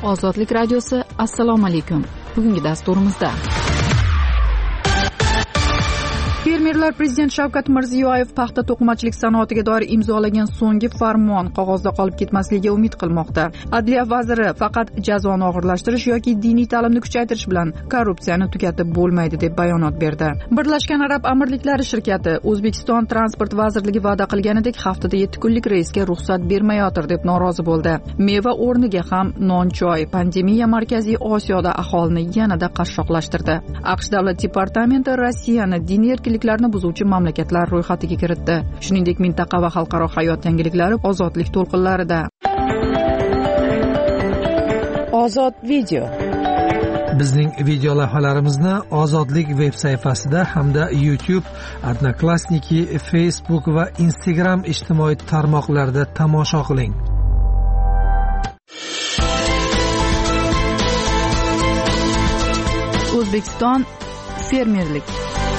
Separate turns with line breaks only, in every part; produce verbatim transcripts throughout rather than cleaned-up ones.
Ozodlik radiosi, assalomu alaykum. Bugungi dasturimizda fermerlar Prezident Shavkat Mirziyoyev paxta to'qimachilik sanoatiga doir imzolagan so'nggi farmon qog'ozda qolib ketmasligiga umid qilmoqda. Adliya vaziri faqat jazoni og'irlashtirish yoki diniy ta'limni kuchaytirish bilan korrupsiyani tugatib bo'lmaydi deb bayonot berdi. Birlashgan Arab Amirliklari shirkati O'zbekiston transport vazirligi va'da qilganidek haftada yetti kunlik reysga ruxsat bermayotir deb norozi bo'ldi. Meva o'rniga ham non-choy pandemiya Markaziy Osiyoda aholini yanada qashshoqlashtirdi. AQSh davlat departamenti Rossiyani diniy erkinliklarni buzuvchi mamlakatlar ro'yxatiga kiritdi. Shuningdek, mintaqa va xalqaro hayot yangiliklari ozodlik to'lqinlarida. Ozod video.
Bizning video lavhalarimizni Ozodlik veb sayfasida hamda YouTube, Odnoklassniki, Facebook va Instagram ijtimoiy tarmoqlarida tomosha qiling.
O'zbekiston fermerlik.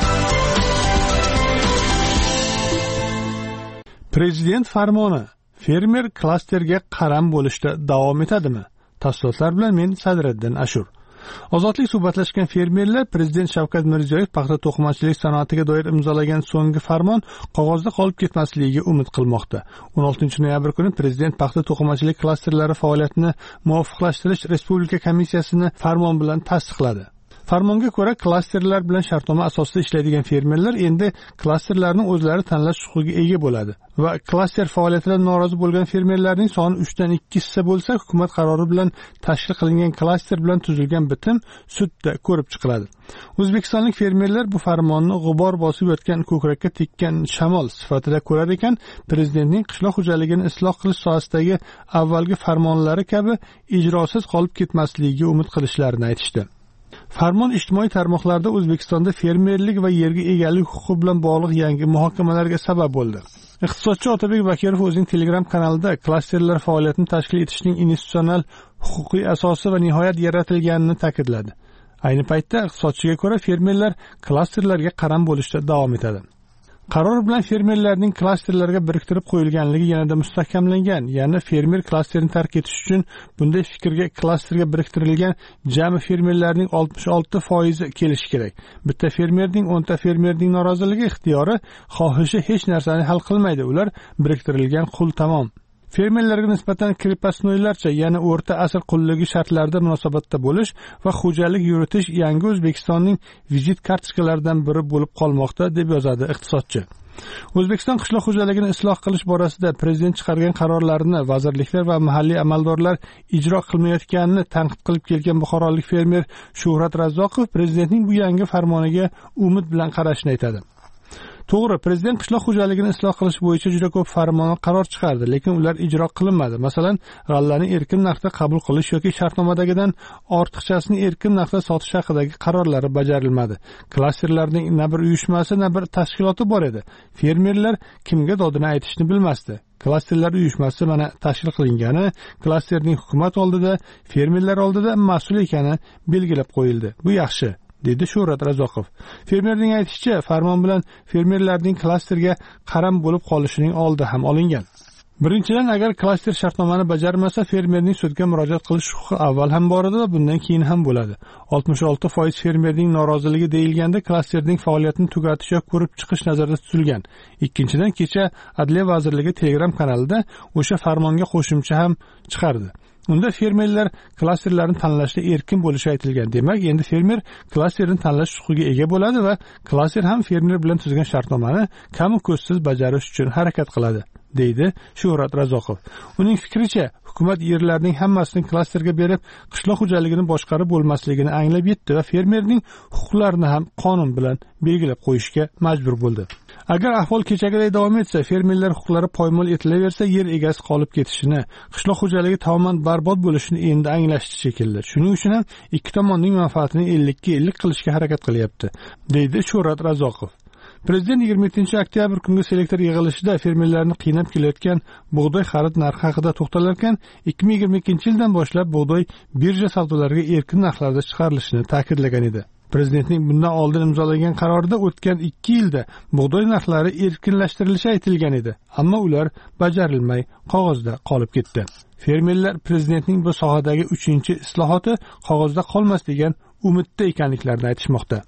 Prezident farmoni fermer klasterga qaram bo'lishda davom etadimi? Tafsilotlar bilan men Sadriddin Ashur. Ozodlik suhbatlashgan fermerlar Prezident Shavkat Mirziyoyev paxta to'qimachilik sanoatiga doir imzolagan so'nggi farmon qog'ozda qolib ketmasligiga umid qilmoqda. o'n oltinchi noyabr kuni Prezident paxta to'qimachilik klasterlari faoliyatini muvofiqlashtirish Respublika komissiyasini farmon bilan tasdiqladi. Farmonga ko'ra, klasterlar bilan shartnoma asosida ishlaydigan fermerlar endi klasterlarning o'zlari tanlash huquqiga ega bo'ladi va klaster faoliyatidan norozi bo'lgan fermerlarning soni uchdan ikki hissa bo'lsa, hukumat qarori bilan tashkil qilingan klaster bilan tuzilgan bitim sudda ko'rib chiqiladi. O'zbekistonlik fermerlar bu farmonni g'ubor bosib yotgan ko'krakka tekkan shamol sifatida ko'rar ekan, prezidentning qishloq xo'jaligini isloh qilish sohasidagi avvalgi farmonlari kabi ijrosiz qolib ketmasligiga umid qilishlarini aytishdi. Farmon ijtimoiy tarmoqlarda O'zbekistonda fermerlik va yerga egalik huquqi bilan bog'liq yangi muhokamalarga sabab bo'ldi. Iqtisodchi Otabek Bakirov o'zining Telegram kanalida klasterlar faoliyatini tashkil etishning institutsional huquqiy asosi va nihoyat yaratilganini ta'kidladi. Ayni paytda iqtisodchiga ko'ra fermerlar klasterlarga qaram bo'lishda davom etadi. Qaror bilan fermerlarning klasterlarga biriktirib qo'yilganligi yanada mustahkamlangan. Ya'ni fermer klasterini tark etish uchun bunday fikrga klasterga biriktirilgan jami fermerlarning oltmish olti foizi kelishi kerak. Bitta fermerning o'nta fermerning noroziligi ixtiyori, xohishi hech narsani hal qilmaydi. Ular biriktirilgan qul tamom. Fermerlarga nisbatan krepostnoylarcha, ya'ni o'rta asr qulligi shartlarida munosabatda bo'lish va xo'jalik yuritish yangi O'zbekistonning vizit kartochkalaridan biri bo'lib qolmoqda, deb yozadi iqtisodchi. O'zbekiston qishloq xo'jaligini isloh qilish borasida prezident chiqargan qarorlarini vazirliklar va mahalliy amaldorlar ijro qilmayotganini tanqid qilib kelgan buxorolik fermer Shuhrat Razzoqov prezidentning bu yangi farmoniga umid bilan qarashini aytadi. To'g'ri, prezident qishloq xo'jaligini isloh qilish bo'yicha juda ko'p farmon qaror chiqardi, lekin ular ijro qilinmadi. Masalan, g'allani erkin narxda qabul qilish yoki shartnomadagidan ortiqchasini erkin narxda sotish haqidagi qarorlari bajarilmadi. Klasterlarning na bir uyushmasi, na bir tashkiloti bor edi. Fermerlar kimga dodini aytishni bilmasdi. Klasterlar uyushmasi mana tashkil qilingani, klasterning hukumat oldida, fermerlar oldida mas'ul ekani belgilab qo'yildi. Bu yaxshi, dedi Shuhrat Razzoqov. Fermerning aytishicha, farmon bilan fermerlarning klasterga qaram bo'lib qolishining oldi ham olingan. Birinchidan, agar klaster shartnomani bajarmasa, fermerning sudga murojaat qilish huquqi avval ham bor edi va bundan keyin ham bo'ladi. oltmish olti foiz fermerning noroziligi deyilganda klasterning faoliyatini tugatish yoki ko'rib chiqish nazarda tutilgan. Ikkinchidan, kecha Adliya vazirligi Telegram kanalida o'sha farmonga qo'shimcha ham chiqardi. Unda fermerlar klasterlarni tanlashda erkin bo'lishi aytilgan. Demak, endi fermer klasterini tanlash huquqiga ega bo'ladi va klaster ham fermer bilan tuzgan shartnomani kamu ko'zsiz bajarish uchun harakat qiladi, deydi Shuhrat Razzoqov. Uning fikricha, hukumat yerlarning hammasini klasterga berib, qishloq xo'jaligini boshqarib bo'lmasligini anglab yetdi va fermerning huquqlarini ham qonun bilan belgilab qo'yishga majbur bo'ldi. Agar ahvol kechagiday davom etsa, fermerlar huquqlari poymol etilaversa, yer egasi qolib ketishini, qishloq xo'jaligi tamoman barbod bo'lishini endi anglashdi shekilli. Shuning uchun ham ikki tomonning manfaatini ellik ga ellik qilishga harakat qilyapti, deydi Shuhrat Razzoqov. Prezident yigirma yettinchi oktyabr kungi selektor yig'ilishida fermerlarni qiynab kelayotgan bug'doy xarid narxi haqida to'xtalarkan, ikki ming yigirma ikkinchi yildan boshlab bug'doy birja savdolariga erkin narxlarda chiqarilishini ta'kidlagan edi. Prezidentning bundan oldin imzolagan qarorida o'tgan ikki yilda bug'doy narxlari erkinlashtirilishi aytilgan edi, ammo ular bajarilmay qog'ozda qolib ketdi. Fermerlar prezidentning bu sohadagi uchinchi islohoti qog'ozda qolmas degan umidda ekanliklarini aytishmoqda.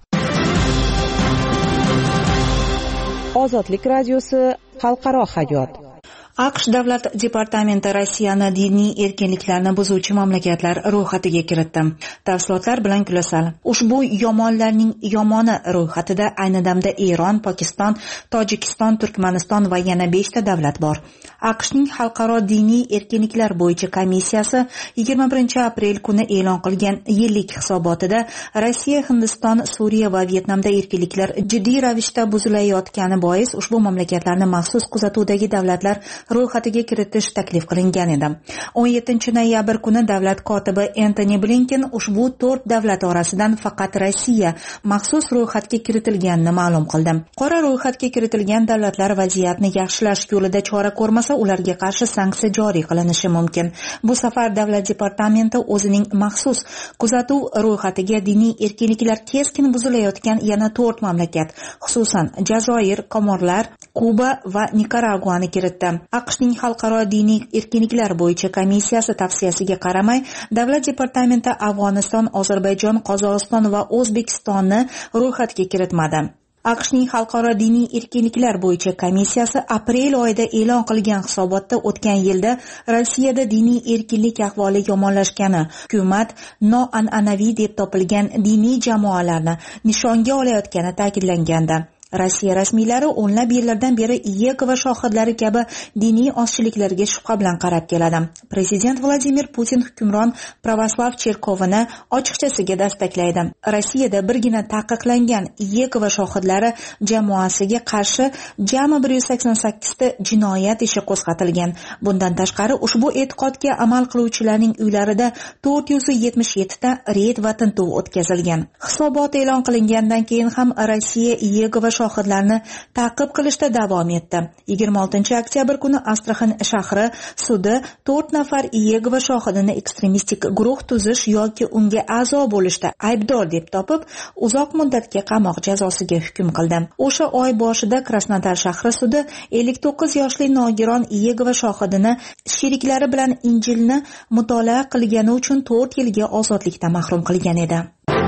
Ozodlik radiosi xalqaro hayot.
AQSh davlat departamenti Rossiyani diniy erkinliklarni buzuvchi mamlakatlar ro'yxatiga kiritdi. Tafsilotlar bilan Gulasal. Ushbu yomonlarning yomoni ro'yxatida ayni damda Eron, Pokiston, Tojikiston, Turkmaniston va yana besh ta davlat bor. AQShning xalqaro diniy erkinliklar bo'yicha komissiyasi yigirma birinchi aprel kuni e'lon qilgan yillik hisobotida Rossiya, Hindiston, Suriya va Vyetnamda erkinliklar jiddiy ravishda buzilayotgani bois ushbu mamlakatlarni maxsus kuzatuvdagi davlatlar ro'yxatiga kiritish taklif qilingan edi. o'n yettinchi noyabr kuni davlat kotibi Antoni Blinken ushbu to'rt davlat orasidan faqat Rossiya maxsus ro'yxatga kiritilganini ma'lum qildi. Qora ro'yxatga kiritilgan davlatlar vaziyatni yaxshilash yo'lida chora ko'rmasa, ularga qarshi sanksiya joriy qilinishi mumkin. Bu safar davlat departamenti o'zining maxsus kuzatuv ro'yxatiga diniy erkinliklar keskin buzilayotgan yana to'rt mamlakat, xususan Jazoir, Komorlar, Kuba va Nikaraguani kiritdi. AQShning xalqaro diniy erkinliklar bo'yicha komissiyasi tavsiyasiga qaramay, davlat departamenti Afg'oniston, Ozarbayjon, Qozog'iston va O'zbekistonni ro'yxatga kiritmadi. AQShning xalqaro diniy erkinliklar bo'yicha komissiyasi aprel oyida e'lon qilgan hisobotda o'tgan yilda Rossiyada diniy erkinlik ahvoli yomonlashgani, hukumat noan'anaviy deb topilgan diniy jamoalarni nishonga olayotgani ta'kidlangandi. Rossiya rasmiylari o'nlab yillardan beri Yegova shohidlari kabi diniy ozchiliklarga shubha bilan qarab keladi. Prezident Vladimir Putin hukmron pravoslav cherkovini ochiqchasiga dastaklaydi. Rossiyada birgina taqiqlangan Yegova shohidlari jamoasiga qarshi jami bir yuz sakson sakkiz ta jinoyat ishi qo'zg'atilgan. Bundan tashqari ushbu e'tiqodga amal qiluvchilarning uylarida to'rt yuz yetmish yetti ta reyd va tintuv o'tkazilgan. Hisobot e'lon qilingandan keyin ham Rossiya Yegova shohidlarni ta'qib qilishda davom etdi. yigirma oltinchi oktyabr kuni Astraxan shahri sudi to'rt nafar Yegova shohidini ekstremistik guruh tuzish yoki unga a'zo bo'lishda aybdor deb topib, uzoq muddatga qamoq jazosiga hukm qildi. O'sha oy boshida Krasnodar shahri sudi ellik to'qqiz yoshli nogiron Yegova shohidini sheriklari bilan Injilni mutolaa qilgani uchun to'rt yilga ozodlikdan mahrum qilgan edi.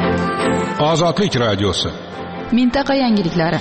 Ozodlik radiosi.
Mintaqa yangiliklari.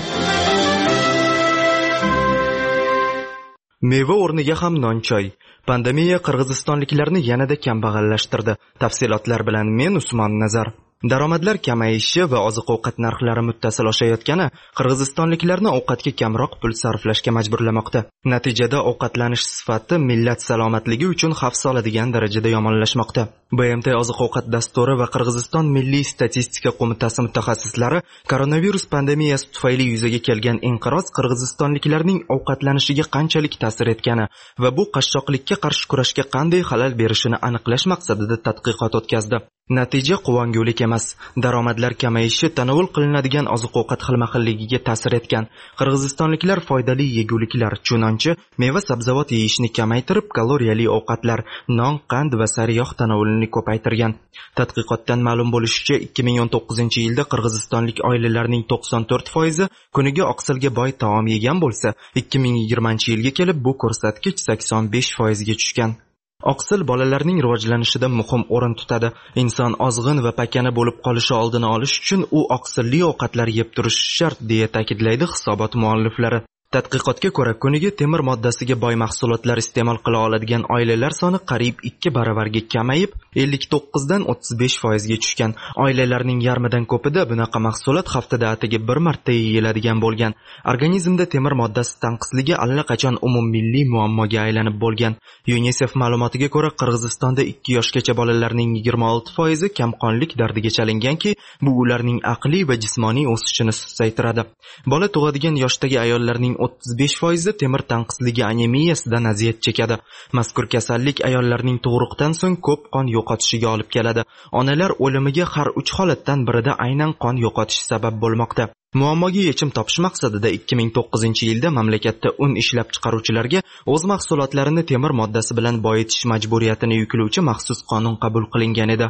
Meva o'rniga ham non-choy. Pandemiya qirg'izistonliklarni yanada kambag'allashtirdi. Tafsilotlar bilan men Usmon Nazar. Daromadlar kamayishi va oziq-ovqat narxlari muttasil oshayotgani qirg'izistonliklarni ovqatga kamroq pul sarflashga majburlamoqda. Natijada ovqatlanish sifati millat salomatligi uchun xavf soladigan darajada yomonlashmoqda. B M T oziq-ovqat dasturi va Qirg'iziston Milliy statistika qo'mitasi mutaxassislari koronavirus pandemiyasi tufayli yuzaga kelgan inqiroz qirg'izistonliklarning ovqatlanishiga qanchalik ta'sir etgani va bu qashshoqlikka qarshi kurashga qanday xalal berishini aniqlash maqsadida tadqiqot o'tkazdi. Natija quvongulik emas. Daromadlar kamayishi tanovul qilinadigan oziq-ovqat xilma-xilligiga ta'sir etgan. Qirg'izistonliklar foydali yeguliklar, chunonchi, meva-sabzavot yeyishni kamaytirib, kaloriyali ovqatlar, non, qand va sariyog' tanovulini ko'paytirgan. Tadqiqotdan ma'lum bo'lishicha, ikki ming o'n to'qqizinchi yilda qirg'izistonlik oilalarning to'qson to'rt foizi kuniga oqsilga boy taom yegan bo'lsa, ikki ming yigirmanchi yilga kelib bu ko'rsatkich sakson besh foizga tushgan. Oqsil bolalarning rivojlanishida muhim o'rin tutadi. Inson ozg'in va pakana bo'lib qolishi oldini olish uchun u oqsilli ovqatlar yeb turishi shart, deya ta'kidlaydi hisobot mualliflari. Tadqiqotga ko'ra, kuniga temir moddasiga boy mahsulotlar iste'mol qila oladigan oilalar soni qariyb ikki baravarga kamayib, ellik to'qqiz dan o'ttiz besh foizga tushgan. Oilalarning yarmidan ko'pida bunaqa mahsulot haftada atigi bir marta yeyiladigan bo'lgan. Organizmda temir moddasi tanqisligi allaqachon umummilliy muammoga aylanib bo'lgan. UNICEF ma'lumotiga ko'ra, Qirg'izistonda ikki yoshgacha bolalarning yigirma olti foizi kamqonlik dardiga chalinganki, bu ularning aqliy va jismoniy o'sishini susaytiradi. Bola tug'adigan yoshdagi ayollarning o'ttiz besh foizi temir tanqisligi anemiyasidan aziyat chekadi. Mazkur kasallik ayollarning tug'ruqdan so'ng ko'p qon yo'qotishiga olib keladi. Onalar o'limiga har uch holatdan birida aynan qon yo'qotish sabab bo'lmoqda. Muammoga yechim topish maqsadida ikki ming to'qqizinchi yilda mamlakatda un ishlab chiqaruvchilarga o'z mahsulotlarini temir moddasi bilan boyitish majburiyatini yuklovchi maxsus qonun qabul qilingan edi.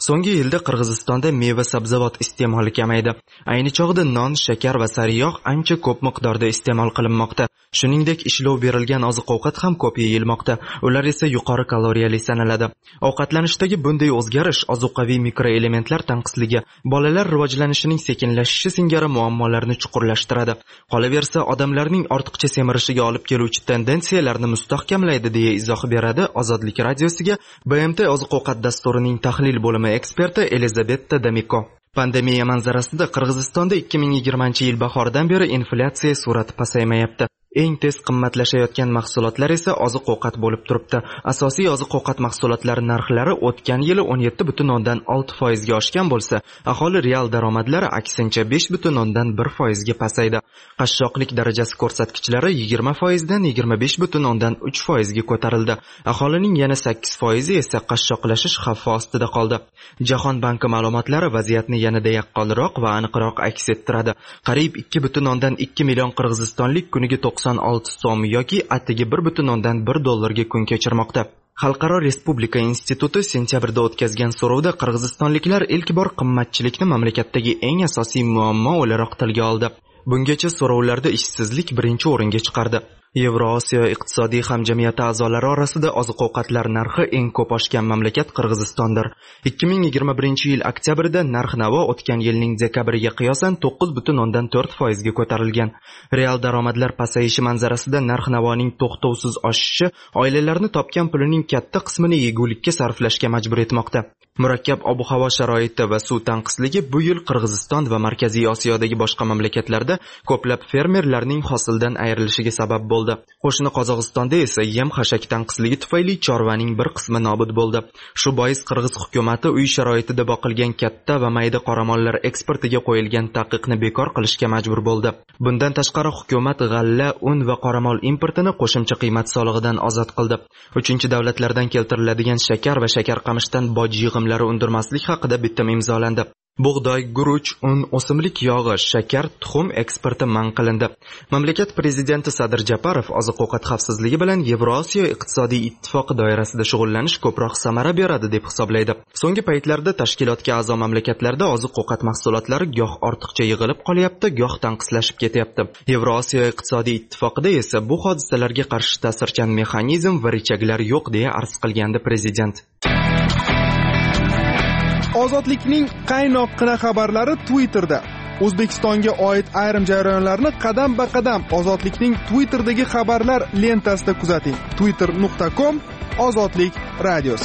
So'nggi yilda Qirg'izistonda meva sabzavot iste'moli kamaydi. Ayni chog'da non, shakar va sariyog' ancha ko'p miqdorda iste'mol qilinmoqda. Shuningdek, ishlov berilgan oziq-ovqat ham ko'p yeyilmoqda. Ular esa yuqori kaloriyali sanaladi. Ovqatlanishdagi bunday o'zgarish ozuqaviy mikroelementlar tanqisligi, bolalar rivojlanishining sekinlashishi singari muammolarni chuqurlashtiradi. Qolaversa, odamlarning ortiqcha semirishiga olib keluvchi tendensiyalarni mustahkamlaydi deya izoh beradi Ozodlik radiosiga B M T oziq-ovqat dasturining tahlil bo'limi eksperti Elizabetta Damiko. Pandemiya manzarasida Qirg'izistonda ikki ming yigirmanchi yil bahoridan beri inflyatsiya sur'ati pasaymayapti. Eng tez qimmatlashayotgan mahsulotlar esa oziq-ovqat bo'lib turibdi. Asosiy oziq-ovqat mahsulotlari narxlari o'tgan yili o'n yetti butun o'ndan olti foiz ga oshgan bo'lsa, aholi real daromadlari aksincha besh butun o'ndan bir foiz ga pasaydi. Qashshoqlik darajasi ko'rsatkichlari yigirma foiz dan yigirma besh butun o'ndan uch foiz ga ko'tarildi. Aholining yana sakkiz foiz esa qashshoqlashish xavfi ostida qoldi. Jahon banki ma'lumotlari vaziyatni yanada yaqqolroq va aniqroq aks ettiradi. Qariyb ikki butun o'ndan ikki million qirg'izistonlik kuniga to'qson olti so'm yoki atigi bir butun o'ndan bir dollarga kun kechirmoqda. Xalqaro Respublika instituti sentyabrda o'tkazgan so'rovda qirg'izistonliklar ilk bor qimmatchilikni mamlakatdagi eng asosiy muammo o'laroq tilga oldi. Bungacha so'rovlarda ishsizlik birinchi o'ringa chiqardi. Yevrosiyo iqtisodiy hamjamiyati a'zolari orasida oziq-ovqatlar narxi eng ko'p oshgan mamlakat Qirg'izistondir. ikki ming yigirma birinchi yil oktyabrda narx-navo o'tgan yilning dekabriga qiyosan to'qqiz butun o'ndan to'rt foiz ga ko'tarilgan. Real daromadlar pasayishi manzarasida narx-navoning to'xtovsiz oshishi oilalarni topgan pulining katta qismini yegulikka sarflashga majbur etmoqda. Murakkab ob-havo sharoiti va suv tanqisligi bu yil Qirg'iziston va Markaziy Osiyodagi boshqa mamlakatlarda ko'plab fermerlarning hosildan ayrilishiga sabab bo'ldi. Qo'shni Qozog'istonda esa yem-xashak tanqisligi tufayli chorvaning bir qismi nobud bo'ldi. Shu bois Qirg'iz hukuomati uy sharoitida boqilgan katta va mayda qoramollar eksportiga qo'yilgan taqiqni bekor qilishga majbur bo'ldi. Bundan tashqari hukuomat g'alla, un va qoramol importini qo'shimcha qiymat solig'idan ozod qildi. Uchinchi davlatlardan keltiriladigan shakar va shakar qamishdan boj yig'imlari undirmaslik haqida bitim imzolandi. Bug'doy, guruch, un, o'simlik yog'i, shakar, tuxum eksporti man qilindi. Mamlakat prezidenti Sadir Japarov oziq-ovqat xavfsizligi bilan Yevrosiyo iqtisodiy ittifoqi doirasida shug'ullanish ko'proq samara beradi deb hisoblaydi. So'nggi paytlarda tashkilotga a'zo mamlakatlarda oziq-ovqat mahsulotlari goh ortiqcha yig'ilib qolyapti, goh tanqislashib ketyapti. Yevrosiyo iqtisodiy ittifoqida esa bu hodisalarga qarshi ta'sirchan mexanizm va rechaklar yo'q deya arz qilgandi prezident.
Ozodlikning qaynoqqina xabarlari Twitterda. O'zbekistonga oid ayrim jarayonlarni qadam-ba-qadam Ozodlikning Twitterdagi xabarlar lentasida kuzating. twitter nuqta com Ozodlik radiosi.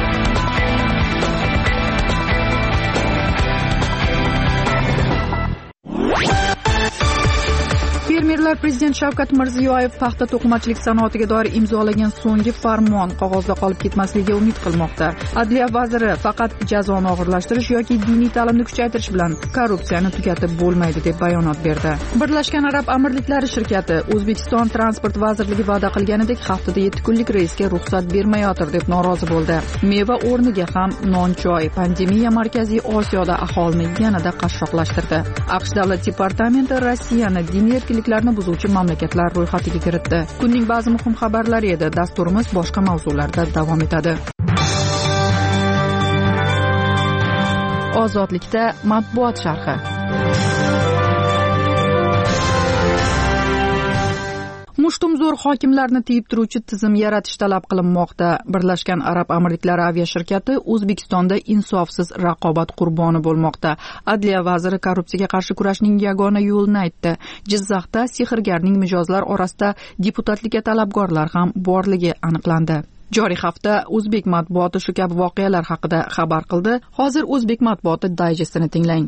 Fermerlar Prezident Shavkat Mirziyoyev paxta to'qimachilik sanoatiga doir imzolagan so'nggi farmon qog'ozda qolib ketmasligiga umid qilmoqda. Adliya vaziri faqat jazoni og'irlashtirish yoki diniy ta'limni kuchaytirish bilan korrupsiyani tugatib bo'lmaydi deb bayonot berdi. Birlashgan Arab Amirliklari shirkati O'zbekiston transport vazirligi va'da qilganidek haftada yetti kunlik reysga ruxsat bermayotir deb norozi bo'ldi. Meva o'rniga ham non-choy pandemiya Markaziy Osiyoda aholini yanada qashshoqlashtirdi. AQSh davlat departamenti Rossiyani diniy erkinliklarni buzuvchi mamlakatlar ro'yxatiga kiritdi. Kunning ba'zi muhim xabarlari edi. Dasturimiz boshqa mavzularda davom etadi. Ozodlikda matbuot sharhi. Mushtumzo'r hokimlarni tiyib turuvchi tizim yaratish talab qilinmoqda. Birlashgan Arab Amirliklari aviashirkati O'zbekistonda insofsiz raqobat qurboni bo'lmoqda. Adliya vaziri korrupsiyaga qarshi kurashning yagona yo'lini aytdi. Jizzaxda sehrgarning mijozlar orasida deputatlikka talabgorlar ham borligi aniqlandi. Joriy hafta O'zbek matbuoti shu kabi voqealar haqida xabar qildi. Hozir O'zbek matbuoti dayjestini tinglang.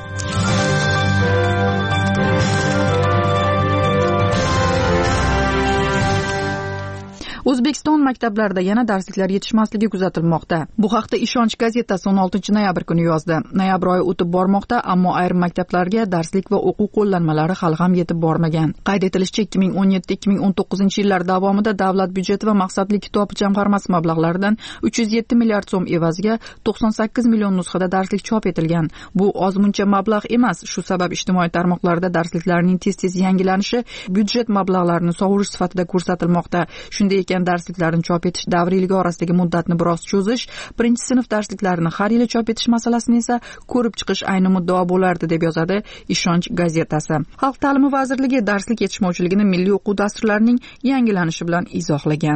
O'zbekiston maktablarida yana darsliklar yetishmasligi kuzatilmoqda. Bu haqda Ishonch gazetasi o'n oltinchi noyabr kuni yozdi. Noyabr oyi o'tib bormoqda, ammo ayrim maktablarga darslik va o'quv qo'llanmalari hali ham yetib bormagan. Qayd etilishicha, ikki ming o'n yetti ikki ming o'n to'qqizinchi yillar davomida davlat byudjeti va maqsadli kitob jamg'armasi mablag'laridan uch yuz yetti milliard so'm evaziga to'qson sakkiz million nusxada darslik chop etilgan. Bu ozmuncha mablag' emas. Shu sabab ijtimoiy tarmoqlarda darsliklarning tez-tez yangilanishi byudjet mablag'larini sovurish sifatida ko'rsatilmoqda. Shunday ekan darsliklarini chop etish davriyligi orasidagi muddatni biroz cho'zish, birinchi sinf darsliklarini har yili chop etish masalasini esa ko'rib chiqish ayni muddao bo'lardi, deb yozadi Ishonch gazetasi. Xalq ta'limi vazirligi darslik yetishmovchiligini milliy o'quv dasturlarining yangilanishi bilan izohlagan.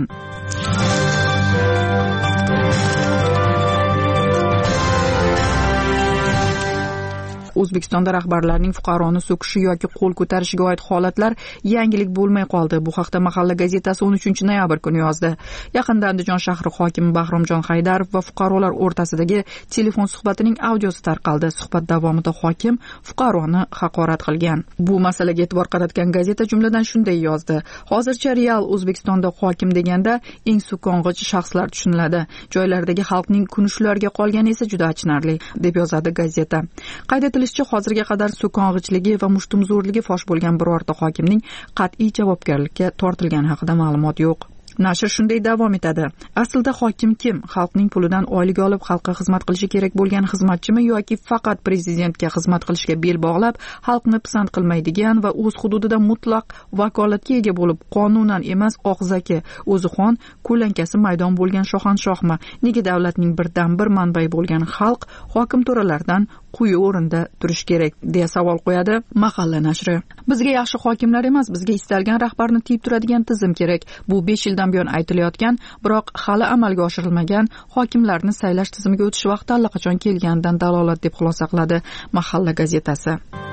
O'zbekistonda rahbarlarning fuqaroni so'kishi yoki qo'l ko'tarishiga oid holatlar yangilik bo'lmay qoldi. Bu haqda Mahalla gazetasi o'n uchinchi noyabr kuni yozdi. Yaqinda Andijon shahri hokimi Bahromjon Haydarov va fuqarolar o'rtasidagi telefon suhbatining audiosi tarqaldi. Suhbat davomida hokim fuqaroni haqorat qilgan. Bu masalaga e'tibor qaratgan gazeta jumladan shunday yozdi: Hozircha real O'zbekistonda hokim deganda eng so'kong'ich shaxslar tushuniladi. Joylardagi xalqning kuni shularga qolgani esa juda achinarli, deb yozadi gazeta. Qayd etilishicha, hozirga qadar so'kong'ichligi va mushtumzo'rligi fosh bo'lgan birorta hokimning qat'iy javobgarlikka tortilgani haqida ma'lumot yo'q. Nashr shunday davom etadi: Aslida hokim kim? Xalqning pulidan oylik olib xalqqa xizmat qilishi kerak bo'lgan xizmatchimi yoki faqat prezidentga xizmat qilishga bel bog'lab, xalqni pisand qilmaydigan va o'z hududida mutlaq vakolatga ega bo'lib, qonunan emas og'zaki, o'zi xon, ko'lankasi maydon bo'lgan shohanshohmi? Nega davlatning birdan bir manbai bo'lgan xalq hokim to'ralardan quyi o'rinda turish kerak, deya savol qo'yadi Mahalla nashri. Bizga yaxshi hokimlar emas, bizga istalgan rahbarni tiyib turadigan tizim kerak. Bu besh yildan buyon aytilayotgan, biroq hali amalga oshirilmagan hokimlarni saylash tizimiga o'tish vaqti allaqachon kelganidan dalolat, deb xulosa qiladi Mahalla gazetasi.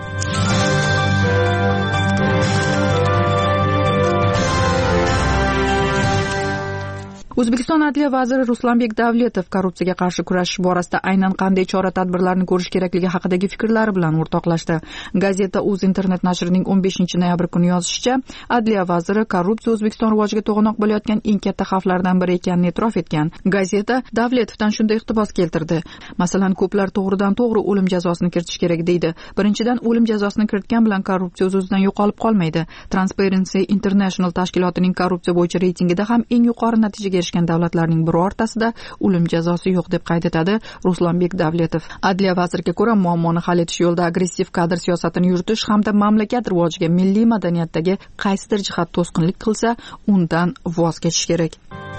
O'zbekiston Adliya vaziri Ruslanbek Davletov korrupsiyaga qarshi kurashish borasida aynan qanday chora-tadbirlarni ko'rish kerakligi haqidagi fikrlari bilan o'rtoqlashdi. Gazeta Uz internet nashrining o'n beshinchi noyabr kuni yozishicha, Adliya vaziri korrupsiya O'zbekiston rivojiga to'g'anoq bo'layotgan eng katta xavflardan biri ekanini e'tirof etgan. Gazeta Davletovdan shunday iqtibos keltirdi. Masalan, ko'plar to'g'ridan-to'g'ri o'lim jazosini kiritish kerak deydi. Birinchidan, o'lim jazosini kiritgan bilan korrupsiya o'z-o'zidan yo'qolib qolmaydi. Transparency International tashkilotining korrupsiya bo'yicha reytingida ham eng yuqori natijaga erishgan davlatlarning birortasida o'lim jazosi yo'q, deb qayd etadi Ruslanbek Davletov. Adliya vaziriga ko'ra, muammoni hal etish yo'lida agressiv kadr siyosatini yuritish hamda mamlakat rivojiga milliy madaniyatdagi qaysidir jihat to'sqinlik qilsa, undan voz kechish kerak.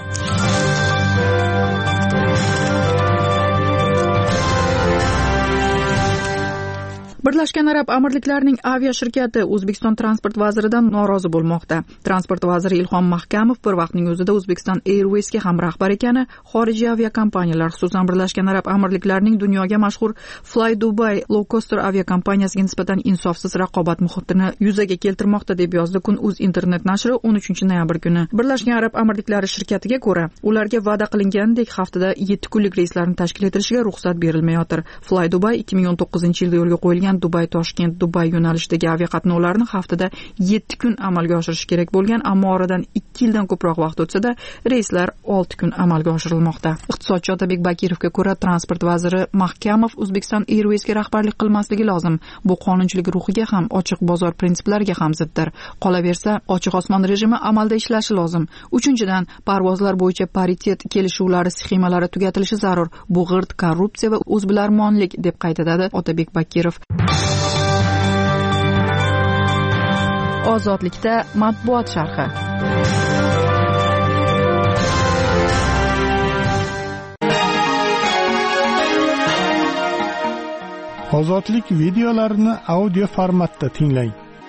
Birlashgan Arab Amirliklarining avia shirkati O'zbekiston transport vaziridan norozi bo'lmoqda. Transport vaziri Ilhom Mahkamov bir vaqtning o'zida O'zbekiston Airways'ga ham rahbar ekani, xorijiy aviakompaniyalar, xususan Birlashgan Arab Amirliklarining dunyoga mashhur Fly Dubai low coaster aviakompaniyasiga nisbatan insofsiz raqobat muhitini yuzaga keltirmoqda, deb yozdi Kun Uz internet nashri o'n uchinchi noyabr kuni. Birlashgan Arab Amirliklari shirkatiga ko'ra, ularga va'da qilingandek haftada yetti kunlik reyslarni tashkil etishiga ruxsat berilmayotir. Fly Dubai ikki ming o'n to'qqizinchi yilda yo'lga qo'yilgan Dubai Toshkent Dubai yo'nalishidagi aviaqatnovlarni haftada yetti kun amalga oshirish kerak bo'lgan, ammo oradan ikki yildan ko'proq vaqt o'tsa-da, reyslar olti kun amalga oshirilmoqda. Iqtisodchi Otabek Bakirovga ko'ra, transport vaziri Mahkamov O'zbekiston Airways'ga rahbarlik qilmasligi lozim. Bu qonunchilik ruhiga ham, ochiq bozor prinsiplariga ham ziddir. Qolaversa, ochiq osmon rejimi amalda ishlashi lozim. Uchinchidan, parvozlar bo'yicha paritet kelishuvlari, sxemalari tugatilishi zarur. Bu g'irt korrupsiya va o'zbilarmonlik, deb qayd etadi Otabek Bakirov. Ozodlikda matbuot sharhi.
Ozodlik videolarini audio formatda tinglang.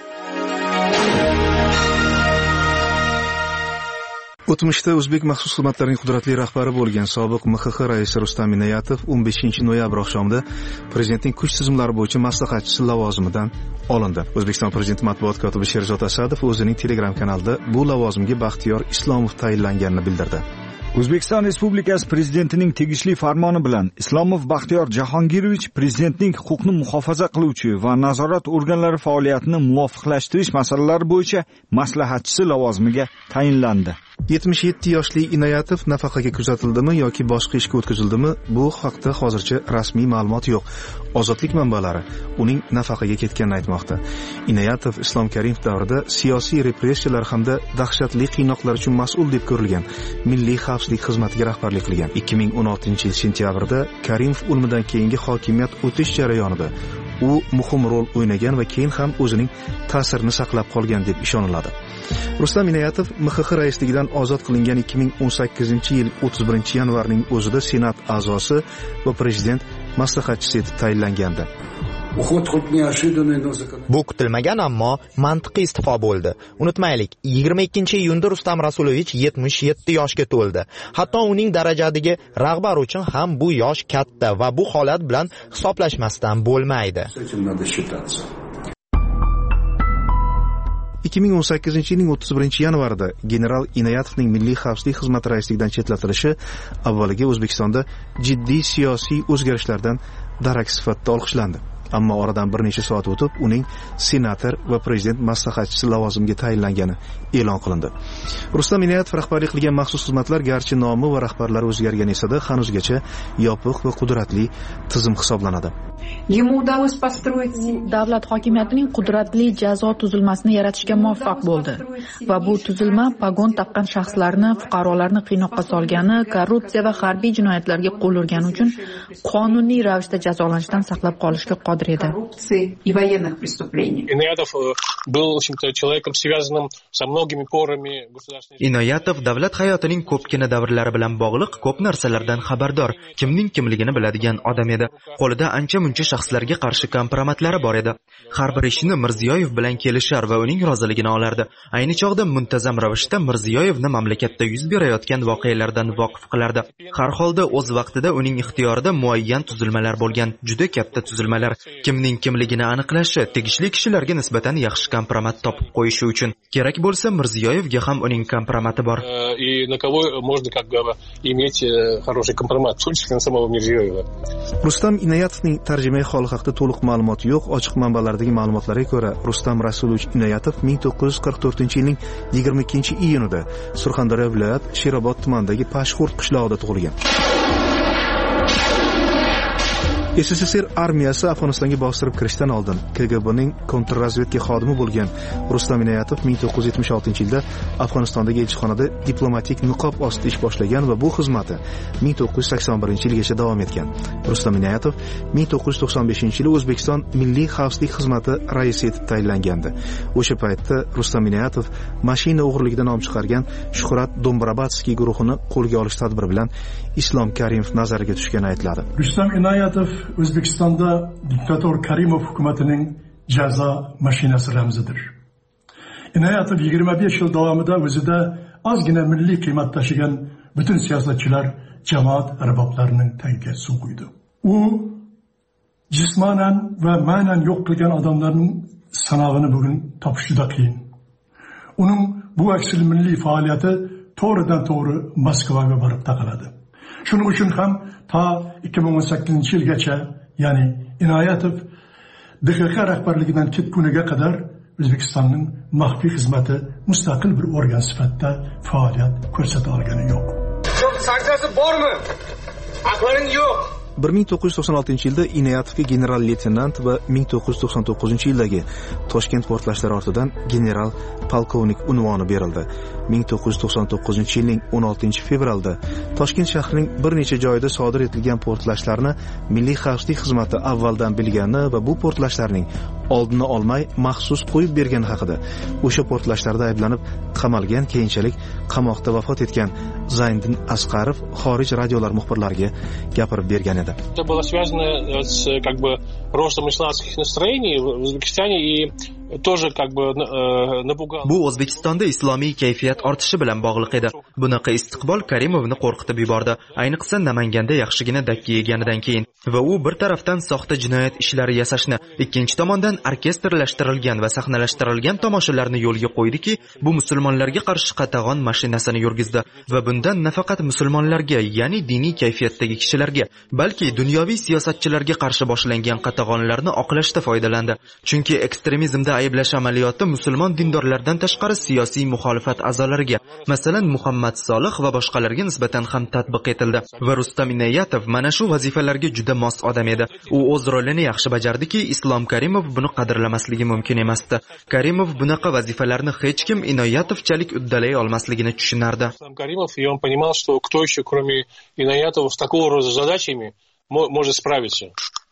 O'tmishda o'zbek maxsus xizmatlarining qudratli rahbari bo'lgan sobiq M X X raisi Rustam Inoyatov o'n beshinchi noyabr oqshomida prezidentning kuch tizimlari bo'yicha maslahatchisi lavozimidan olindi. O'zbekiston Prezidenti matbuot kotibi Sherzod Asadov o'zining Telegram kanalida bu lavozimga Baxtiyor Islomov tayinlanganini bildirdi.
O'zbekiston Respublikasi Prezidentining tegishli farmoni bilan Islomov Baxtiyor Jahongirovich prezidentning huquqni muhofaza qiluvchi va nazorat organlari faoliyatini muvofiqlashtirish masalalari bo'yicha maslahatchisi lavozimiga tayinlandi.
yetmish yetti yoshli Inoyatov nafaqaga kuzatildimi yoki boshqa ishga o'tkazildimi, bu haqda hozircha rasmiy ma'lumot yo'q. Ozodlik manbalari uning nafaqaga ketganini aytmoqda. Inoyatov Islom Karimov davrida siyosiy repressiyalar hamda dahshatli qiynoqlar uchun mas'ul deb ko'rilgan. Milliy xavfsizlik xavfsizlik xizmatiga rahbarlik qilgan. ikki ming o'n oltinchi yil sentyabrda Karimov o'limidan keyingi hokimiyat o'tish jarayonida u muhim rol o'ynagan va keyin ham o'zining ta'sirini saqlab qolgan deb ishoniladi. Rustam Inoyatov M X X raisligidan ozod qilingan ikki ming o'n sakkizinchi yil o'ttiz birinchi yanvarning o'zida Senat a'zosi va prezident maslahatchisi etib tayinlangandi.
Bu kutilmagan, ammo mantiqiy istiqo bo'ldi. Unutmaylik, yigirma ikkinchi iyunda Rustam Rasulovich yetmish yetti yoshga to'ldi. Hatto uning darajadagi rahbar uchun ham bu yosh katta va bu holat bilan hisoblashmasdan bo'lmaydi.
ikki ming o'n sakkizinchi yilning o'ttiz birinchi yanvarida general Inoyatovning Milliy xavfsizlik xizmati raisligidan chetlatilishi avvaliga O'zbekistonda jiddiy siyosiy o'zgarishlardan darak sifatida olqishlandi. Ammo oradan bir necha soat o'tib uning senator va prezident maslahatchisi lavozimiga tayinlangani e'lon qilindi. Rustam Inoyatov rahbarlik qilgan maxsus xizmatlar garchi nomi va rahbarlari o'zgargan esa-da hanuzgacha yopiq va qudratli tizim hisoblanadi.
Davlat hokimiyatining qudratli jazo tuzilmasini yaratishga muvaffaq bo'ldi va bu tuzilma pagon taqqan shaxslarni, fuqarolarni qiynoqqa solgani, korrupsiya va harbiy jinoyatlarga qo'l urgani uchun qonuniy ravishda jazolanishdan saqlab qolishga qodir edi.
Inoyatov был, в общем-то, человеком, связанным со многими порами государственной.
Inoyatov davlat hayotining ko'pgina davrlari bilan bog'liq ko'p narsalardan xabardor, kimning kimligini biladigan odam edi. Qo'lida ancha-muncha shaxslarga qarshi kompromatlari bor edi. Har bir ishni Mirziyoyev bilan kelishar va uning roziligini olardi. Ayni chog'da muntazam ravishda Mirziyoyevni mamlakatda yuz berayotgan voqealardan voqif qilardi. Har holda o'z vaqtida uning ixtiyorida muayyan tuzilmalar bo'lgan, juda katta tuzilmalar. Kimning kimligini aniqlashi, tegishli kishilarga nisbatan yaxshi kompromat topib qo'yishi uchun. Kerak bo'lsa, Mirziyoyevga ham uning kompromati bor.
И на кого можно как бы иметь хороший компромат, в том числе на самого Мирзиёева.
Rustam Inoyatovning tarjimai holi haqida to'liq ma'lumot yo'q. Ochiq manbalardagi ma'lumotlarga ko'ra, Rustam Rasulovich Inoyatov ming to'qqiz yuz qirq to'rtinchi yilning yigirma ikkinchi iyunida Surxondaryo viloyat Sherobod tumanidagi Pashxurt qishlog'ida tug'ilgan. S S S R armiyasi Afg'onistonga bostirib kirishdan oldin K G Bning kontrrazvedka xodimi bo'lgan Rustam Inoyatov ming to'qqiz yuz yetmish oltinchi yilda Afg'onistondagi elchixonada diplomatik niqob ostida ish boshlagan va bu xizmati ming to'qqiz yuz sakson birinchi yilgacha davom etgan. Rustam Inoyatov ming to'qqiz yuz to'qson beshinchi yili O'zbekiston Milliy xavfsizlik xizmati raisi etib tayinlangandi. O'sha paytda Rustam Inoyatov mashina o'g'irligidan nom chiqargan Shuhrat Dombrabatskiy guruhini qo'lga olish tadbiri bilan Islom Karimov nazariga tushgani aytiladi.
Rustam Inoyatov O'zbekistonda diktator Karimov hukumatining jazo mashinasi ramzidir. Inoyatov yigirma besh yil davomida o'zida ozgina milliy qiymat tashigan butun siyosatchilar, jamoat arboblarining tagiga suv quydi. U jismonan va ma'nan yo'q qilgan odamlarning sanog'ini bugun topish juda qiyin. Uning bu aksil milliy faoliyati to'g'ridan to'g'ri Moskvaga borib taqaladi. Shuning uchun ham ta ikki ming o'n sakkizinchi yilgacha, ya'ni Inoyatov D X X rahbarligidan ketguniga qadar O'zbekistonning maxfiy xizmati mustaqil bir organ sifatida faoliyat ko'rsata olgani yo'q.
Sanksiyasi bormi? Aqlaring yo'q.
bir ming to'qqiz yuz to'qson oltinchi yilda Inoyatovga general-leytenant va ming to'qqiz yuz to'qson to'qqizinchi yildagi Toshkent portlashlari ortidan general polkovnik unvoni berildi. ming to'qqiz yuz to'qson to'qqizinchi yilning o'n oltinchi fevralda Toshkent shahrining bir necha joyida sodir etilgan portlashlarni Milliy xavfsizlik xizmati avvaldan bilgani va bu portlashlarning oldini olmay maxsus qo'yib bergani haqida o'sha portlashlarda ayblanib qamalgan, keyinchalik qamoqda vafot etgan Zayniddin Asqarov xorij radiolar muxbirlariga gapirib bergan edi.
Это было связано с как бы ростом исламских настроений в Узбекистане и тоже как бы напугало.
Bu O'zbekistonda islomiy kayfiyat ortishi bilan bog'liq edi. Bunaqa istiqbol Karimovni qo'rqitib yubordi. Ayniqsa Namanganda yaxshigina dakki yeganidan keyin. Va u bir tarafdan soxta jinoyat ishlari yasashni, ikkinchi tomondan orkestrlashtirilgan va sahnalashtirilgan tomoshalarni yo'lga qo'ydiki, bu musulmonlarga qarshi qatag'on mashinasini yurgizdi va bundan nafaqat musulmonlarga, ya'ni diniy kayfiyatdagi kishilarga, balki dunyoviy siyosatchilarga qarshi boshlangan qatag'onlarni oqlashda foydalandi. Chunki ekstremizmda ayblash amaliyoti musulmon dindorlardan tashqari siyosiy muxolifat a'zolariga, masalan Muhammad Solih va boshqalarga nisbatan ham tatbiq etildi va Rustam Inoyatov mana shu vazifalarga juda mos odam edi. U o'z rolini yaxshi bajardiki, Islom Karimov buni qadrlamasligi mumkin emasdi. Karimov bunaqa vazifalarni hech kim Inoyatovchalik uddalay olmasligini tushunardi.
Karimov, и он понимал, что кто еще, кроме Иноятова, с такого рода задачами может справиться.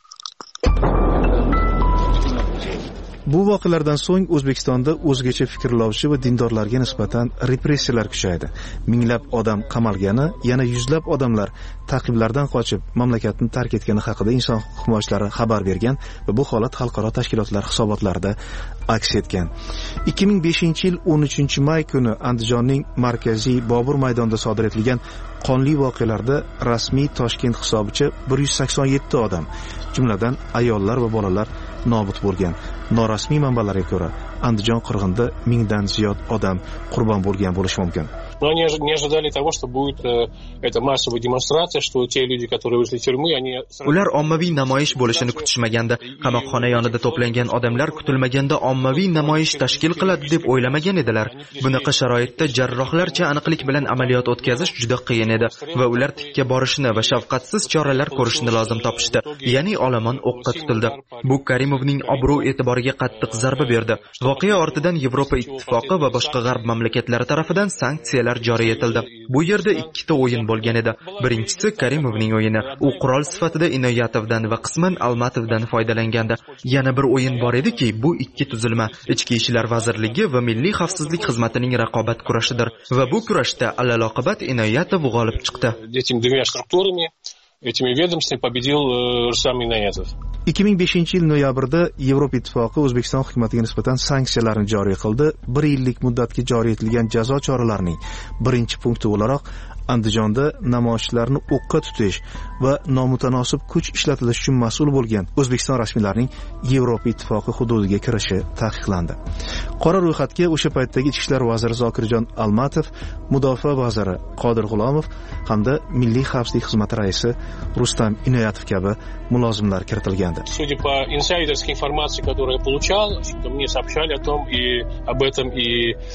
Bu voqealardan so'ng O'zbekistonda o'zgacha fikrlovchi va dindorlarga nisbatan repressiyalar kuchaydi. Minglab odam qamalgani, yana yuzlab odamlar ta'qiblardan qochib mamlakatni tark etgani haqida inson himoyachilari xabar bergan va bu holat xalqaro tashkilotlar hisobotlarida aks etgan. ikki ming beshinchi yil o'n uchinchi may kuni Andijonning markaziy Bobur maydonida sodir etilgan qonli voqealarda rasmiy Toshkent hisobicha bir yuz sakson yetti odam, jumladan ayollar va bolalar nobud bo'lgan. Norasmiy manbalarga ko'ra, Andijon qirg'inida mingdan ziyod odam qurbon bo'lgan bo'lishi mumkin.
Но они не ожидали того, что будет эта массовая демонстрация, что те люди, которые вышли из тюрьмы, они...
Ular ommaviy namoyish bo'lishini kutishmaganda, qamoqxona yonida to'plangan odamlar kutilmaganda ommaviy namoyish tashkil qiladi deb o'ylamagan edilar. Bunaqa sharoitda jarrohlarcha aniqlik bilan amaliyot o'tkazish juda qiyin edi va ular tikka borishni va shafqatsiz choralar ko'rishni lozim topishdi. Ya'ni olomon o'qqa tutildi. Bu Karimovning obro' e'tiboriga qattiq zarba berdi. Voqea ortidan Yevropa ittifoqi va boshqa g'arb mamlakatlari tomonidan sanksiyalar joriy etildi. Bu yerda ikkita o'yin bo'lgan edi. Birinchisi Karimovning o'yini. U qurol sifatida Inoyatovdan va qisman Almatovdan foydalangandi. Yana bir o'yin bor ediki, bu ikki tuzilma Ichki ishlar vazirligi va Milliy xavfsizlik xizmatining raqobat kurashidir va bu kurashda alaloqibat Inoyatov g'olib chiqdi.
Этими двумя структурами, этими ведомствами победил Рустам Иноятов.
ikki ming beshinchi yil noyabrda Yevropa ittifoqi O'zbekiston hukumatiga nisbatan sanksiyalarni joriy qildi. bir yillik muddatga joriy etilgan jazo choralarining birinchi punkti o'laroq Andijonda namoyishlarni o'qqa tutish va nomutanosib kuch ishlatilishi uchun mas'ul bo'lgan O'zbekiston rasmiylarining Yevropa ittifoqi hududiga kirishi taqiqlandi. Qora ro'yxatga o'sha paytdagi Ichki ishlar vaziri Zokirjon Almatov, Mudofaa vaziri Qodir G'ulomov hamda Milliy xavfsizlik xizmati raisi Rustam Inoyatov kabi mulozimlar kiritilgandi.
Судя по инсайдерской информации, которую я получал, что мне сообщали о том и об этом и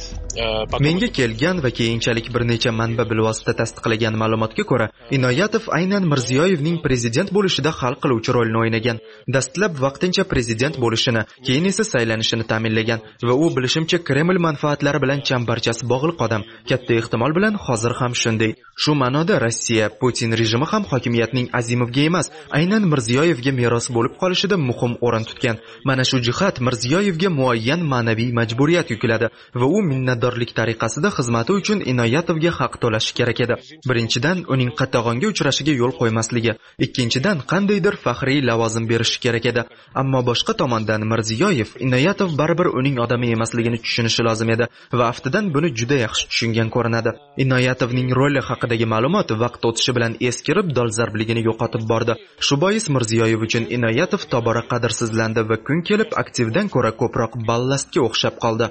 Menga kelgan va keyinchalik bir necha manba bilvosita tasdiqlagan ma'lumotga ko'ra, Inoyatov aynan Mirziyoyevning prezident bo'lishida hal qiluvchi rolni o'ynagan. Dastlab vaqtincha prezident bo'lishini, keyin esa saylanishini ta'minlagan va u bilishimcha Kreml manfaatlari bilan chambarchas bog'liq odam. Katta ehtimol bilan hozir ham shunday. Shu ma'noda Rossiya Putin rejimi ham hokimiyatning Azimovga emas, aynan Mirziyoyevga meros bo'lib qolishida muhim o'rin tutgan. Mana shu jihat Mirziyoyevga muayyan ma'naviy majburiyat yukladi va u minnatdorlik tariqasida xizmati uchun Inoyatovga haq to'lashi kerak edi. Birinchidan, uning qatag'onga uchrashiga yo'l qo'ymasligi, ikkinchidan, qandaydir faxriy lavozim berishi kerak edi. Ammo boshqa tomondan Mirziyoyev Inoyatov baribir uning odami emasligini tushunishi lozim edi va aftidan buni juda yaxshi tushungan ko'rinadi. Inoyatovning roli haqidagi ma'lumot vaqt o'tishi bilan eskirib, dolzarbligini yo'qotib bordi. Shu bois Mirziyoyev uchun Inoyatov tobora qadrsizlandi va kun kelib aktivdan ko'ra ko'proq ballastga o'xshab qoldi.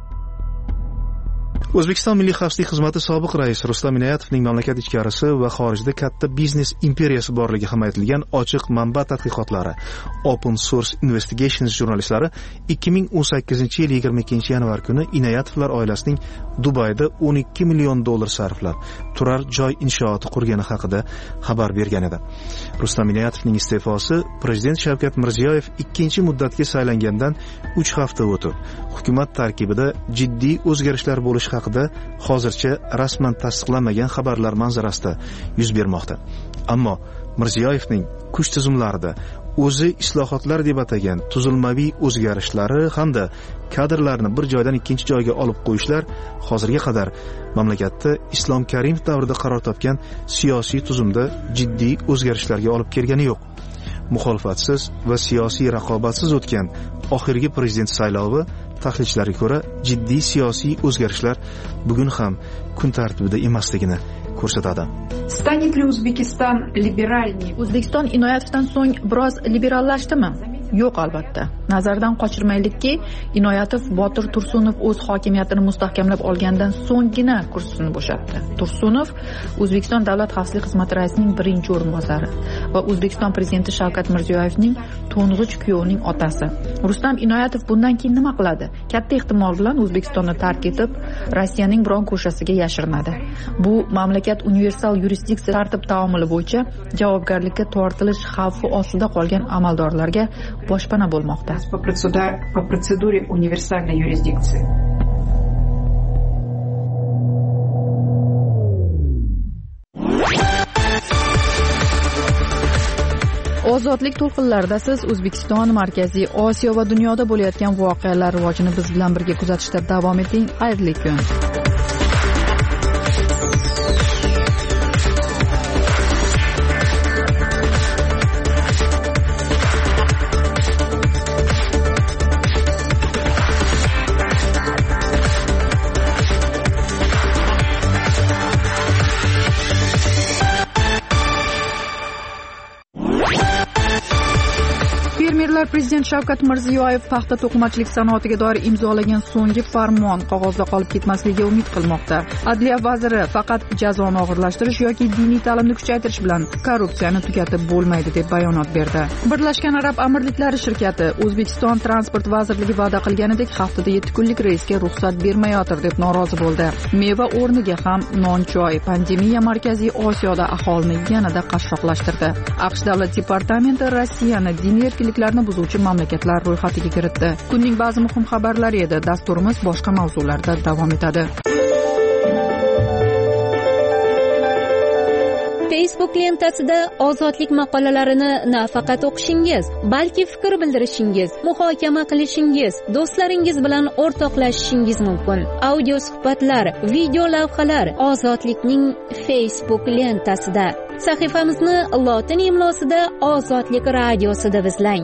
O'zbekiston Milliy xavfsizlik xizmati sobiq raisi Rustam Inoyatovning mamlakat ichkarisi va xorijda katta biznes imperiyasi borligi ham aytilgan ochiq manba tadqiqotlari Open Source Investigations jurnalistlari ikki ming o'n sakkizinchi yil yigirma ikkinchi yanvar kuni Inoyatovlar oilasining Dubayda o'n ikki million dollar sarflab turar joy inshooti qurgani haqida xabar bergan edi. Rustam Inoyatovning iste'fosi prezident Shavkat Mirziyoyev ikkinchi muddatga saylangandan uch hafta o'tib, hukumat tarkibida jiddiy o'zgarishlar bo'lishi haqida hozircha rasman tasdiqlanmagan xabarlar manzarasida yuz bermoqda. Ammo Mirziyoyevning kuch tizimlarida o'zi islohotlar deb atagan tuzilmaviy o'zgarishlari hamda kadrlarni bir joydan ikkinchi joyga olib qo'yishlar hozirga qadar mamlakatda Islom Karimov davrida qaror topgan siyosiy tuzumda jiddiy o'zgarishlarga olib kelgani yo'q. Muxolifatsiz va siyosiy raqobatsiz o'tgan oxirgi prezident saylovi tahlilchilarga ko'ra jiddiy siyosiy o'zgarishlar bugun ham kun tartibida emasligini ko'rsatadi.
O'zbekiston Inoyatovdan so'ng biroz liberallashdimi? Yo'q, albatta. Nazardan qochirmaylikki, Inoyatov Botir Tursunov o'z hokimiyatini mustahkamlab olgandan so'nggina kursini bo'shatdi. Tursunov O'zbekiston Davlat xavfsizlik xizmati raisining birinchi o'rinbosari va O'zbekiston prezidenti Shavkat Mirziyoyevning to'ng'ich kuyovining otasi. Rustam Inoyatov bundan keyin nima qiladi? Katta ehtimol bilan O'zbekistonni tark etib, Rossiyaning biron ko'chasiga yashirinadi. Bu mamlakat universal yurisdiksiya tartib taomili bo'yicha javobgarlikka tortilish xavfi ostida qolgan amaldorlarga boshpana bo'lmoqda.
По процедуре универсальной юрисдикции.
Ozodlik to'lqinlarida siz O'zbekiston, Markaziy Osiyo va dunyoda bo'layotgan voqealar rivojini biz bilan birga kuzatishda davom eting. Xayrli kun. Prezident Shavkat Mirziyoyev paxta to'qimachilik sanoatiga doir imzolagan so'nggi farmon qog'ozda qolib ketmasligiga umid qilmoqda. Adliya vaziri faqat jazoni og'irlashtirish yoki diniy ta'limni kuchaytirish bilan korrupsiyani tugatib bo'lmaydi deb bayonot berdi. Birlashgan Arab Amirliklari shirkati O'zbekiston transport vazirligi va'da qilganidek haftada yetti kunlik reysga ruxsat bermayotir deb norozi bo'ldi. Meva o'rniga ham non-choy pandemiya Markaziy Osiyoda aholini yanada qashshoqlashtirdi. AQSh davlat departamenti Rossiyani diniy erkinliklarni buzuvchi mamlakatlar ro'yxatiga kiritdi. Kunning ba'zi muhim xabarlari edi. Dasturimiz boshqa mavzularda davom etadi.
Facebook lentasida ozodlik maqolalarini nafaqat o'qishingiz, balki fikr bildirishingiz, muhokama qilishingiz, do'stlaringiz bilan o'rtoqlashishingiz mumkin. Audio suhbatlar, video lavhalar Ozodlikning Facebook lentasida. Sahifamizni lotin imlosida Ozodlik radiosida izlang.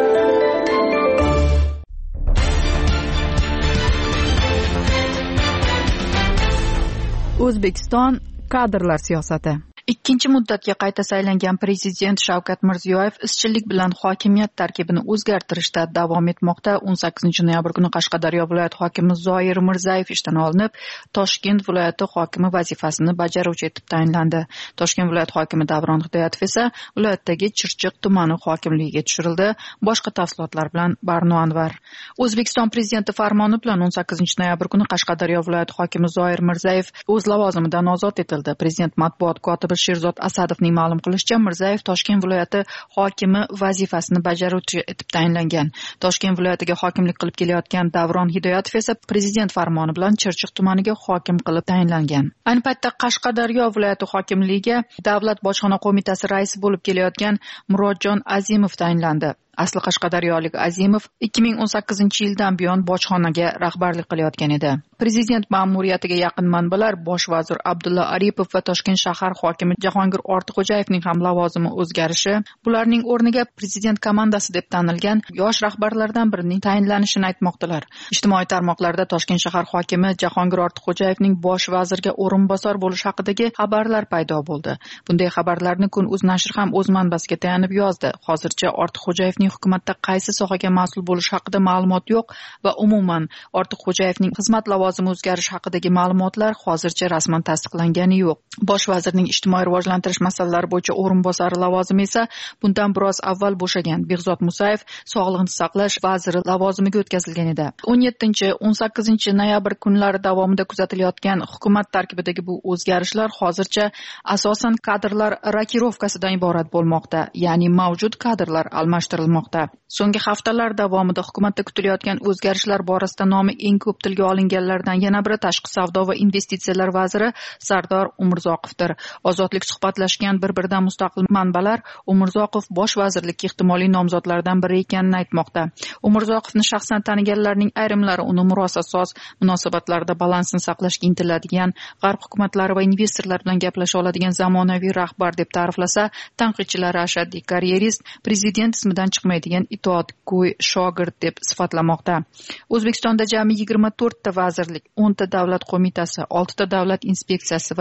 O'zbekiston kadrlar siyosati. Ikkinchi muddatga qayta saylangan prezident Shavkat Mirziyoyev izchillik bilan hokimiyat tarkibini o'zgartirishda davom etmoqda. o'n sakkizinchi noyabr kuni Qashqadaryo viloyati hokimi Zoir Mirzayev ishdan olinib, Toshkent viloyati hokimi vazifasini bajaruvchi etib tayinlandi. Toshkent viloyati hokimi Davron Hidoyatov esa viloyatdagi Chirchiq tumani hokimligiga tushirildi. Boshqa tafsilotlar bilan Barno Anvar. O'zbekiston prezidenti farmoni bilan o'n sakkizinchi noyabr kuni Qashqadaryo viloyati hokimi Zoir Mirzayev o'z lavozimidan ozod etildi. Prezident matbuot kotibi Sherzod Asadovning ma'lum qilishicha, Mirzayev Toshkent viloyati hokimi vazifasini bajaruvchi etib tayinlangan. Toshkent viloyatiga hokimlik qilib kelayotgan Davron Hidoyatov esa prezident farmoni bilan Chirchiq tumaniga hokim qilib tayinlangan. Ayni paytda Qashqadaryo viloyati hokimligiga Davlat bojxona qo'mitasi raisi bo'lib kelayotgan Murodjon Azimov tayinlandi. Asli qashqadaryolik Azimov ikki ming o'n sakkizinchi yildan buyon bojxonaga rahbarlik qilayotgan edi. Prezident ma'muriyatiga yaqin manbalar bosh vazir Abdulla Aripov va Toshkent shahar hokimi Jahongir Ortiqxo'jayevning ham lavozimi o'zgarishi, bularning o'rniga prezident komandasi deb tanilgan yosh rahbarlardan birining tayinlanishini aytmoqdalar. Ijtimoiy tarmoqlarda Toshkent shahar hokimi Jahongir Ortiqxo'jayevning bosh vazirga o'rinbosar bo'lish haqidagi xabarlar paydo bo'ldi. Bunday xabarlarni Kun.uz nashri ham o'z manbasiga tayanib yozdi. Hozircha Ortiqxo'jayevning hukumatda qaysi sohaga mas'ul bo'lish haqida ma'lumot yo'q va umuman Ortiqxo'jayevning xizmat lavozimi o'zgarishi haqidagi ma'lumotlar hozircha rasman tasdiqlangani yo'q. Bosh vazirning ijtimoiy rivojlantirish masalalari bo'yicha o'rinbosari lavozimi esa bundan biroz avval bo'shagan. Behzod Musayev sog'liqni saqlash vaziri lavozimiga o'tkazilgan edi. o'n yettinchi o'n sakkizinchi noyabr kunlari davomida kuzatilayotgan hukumat tarkibidagi bu o'zgarishlar hozircha asosan kadrlar rokirovkasidan iborat bo'lmoqda, ya'ni mavjud kadrlar almashtirilmoqda. So'nggi haftalar davomida hukumatda kutilayotgan o'zgarishlar borasida nomi eng ko'p tilga olinganlardan yana biri tashqi savdo va investitsiyalar vaziri Sardor Umurzoqovdir. Ozodlik suhbatlashgan bir-biridan mustaqil manbalar Umurzoqov bosh vazirlikka ehtimoliy nomzodlardan biri ekanini aytmoqda. Umurzoqovni shaxsan taniganlarning ayrimlari uni murosasoz munosabatlarda balansni saqlashga intiladigan, g'arb hukumatlari va investorlar bilan gaplasha oladigan zamonaviy rahbar deb ta'riflasa, tanqidchilari ashaddiy karyerist, prezident ismidan chiqmaydigan itoatgo'y shogird deb sifatlamoqda. O'zbekistonda jami yigirma to'rtta vazirlik, o'nta davlat qo'mitasi, oltita davlat inspeksiyasi va yana bir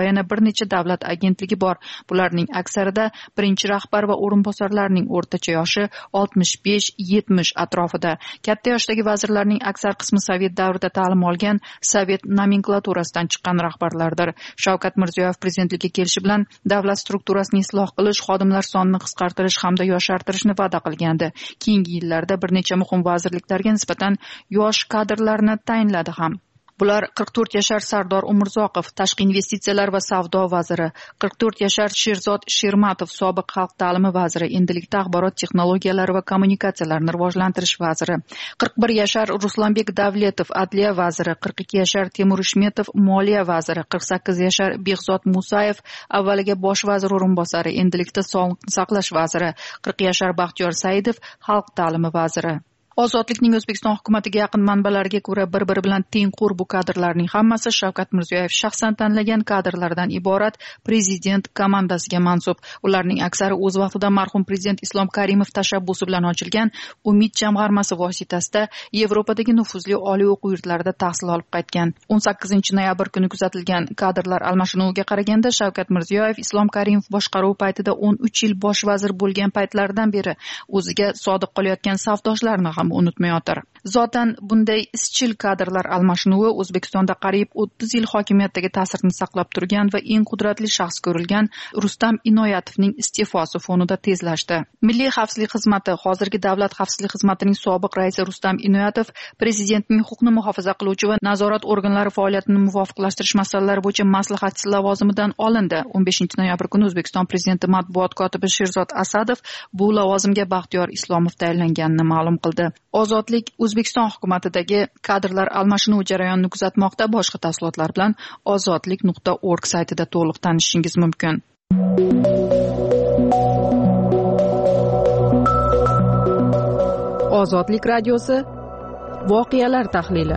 necha davlat agentligi bor. Bularning aksarida birinchi rahbar va o'rinbosarlarning o'rtacha yoshi oltmish besh yetmish atrofida. Katta yoshdagi vazirlarning aksar qismi Sovet davrida ta'lim olgan, Sovet nomenklaturasidan chiqqan rahbarlardir. Shavkat Mirziyoyev prezidentlikka kelishi bilan davlat strukturasini isloh qilish, xodimlar sonini qisqartirish hamda yoshartirishni va'da qilgandi. Keyingi yillarda bir necha muhim vazirliklarga nisbatan yosh kadrlarni tayinladi ham. Bular qirq to'rt yashar Sardor Umurzoqov, tashqi investitsiyalar va savdo vaziri, qirq to'rt yashar Sherzod Shermatov, sobiq xalq ta'limi vaziri, endilikda axborot texnologiyalari va kommunikatsiyalarni rivojlantirish vaziri, qirq bir yashar Ruslanbek Davletov, adliya vaziri, qirq ikki yashar Temur Ishmetov, moliya vaziri, qirq sakkiz yashar Behzod Musayev, avvaliga bosh vazir o'rinbosari, endilikda sog'liqni saqlash vaziri, qirq yashar Baxtiyor Saidov, xalq ta'limi vaziri. Ozodlikning O'zbekiston hukumatiga yaqin manbalariga ko'ra bir-biri bilan tengqur bu kadrlarning hammasi Shavkat Mirziyoyev shaxsan tanlagan kadrlardan iborat prezident komandasiga mansub. Ularning aksari o'z vaqtida marhum prezident Islom Karimov tashabbusi bilan ochilgan Umid jamg'armasi vositasida Yevropadagi nufuzli oliy o'quv yurtlarida tahsil olib qaytgan. o'n sakkizinchi noyabr kuni kuzatilgan kadrlar almashinuviga qaraganda Shavkat Mirziyoyev Islom Karimov boshqaruvi paytida o'n uch yil bosh vazir bo'lgan paytlaridan beri o'ziga sodiq qolayotgan safdoshlarini ham unutmayotir. Zotan bunday izchil kadrlar almashinuvi O'zbekistonda qariyb o'ttiz yil hokimiyatdagi ta'sirini saqlab turgan va eng qudratli shaxs ko'rilgan Rustam Inoyatovning iste'fosi fonida tezlashdi. Milliy xavfsizlik xizmati, hozirgi davlat xavfsizlik xizmatining sobiq raisi Rustam Inoyatov prezidentning huquqni muhofaza qiluvchi va nazorat organlari faoliyatini muvofiqlashtirish masalalari bo'yicha maslahatchisi lavozimidan olindi. o'n beshinchi noyabr kuni O'zbekiston prezidenti matbuot kotibi Sherzod Asadov bu lavozimga Baxtiyor Islomov tayinlanganini ma'lum qildi. Ozodlik O'zbekiston hukumatidagi kadrlar almashinuvi jarayonini kuzatmoqda. Boshqa tafsilotlar bilan ozodlik nuqta org saytida to'liq tanishishingiz mumkin. Ozodlik radiosi voqealar tahlili.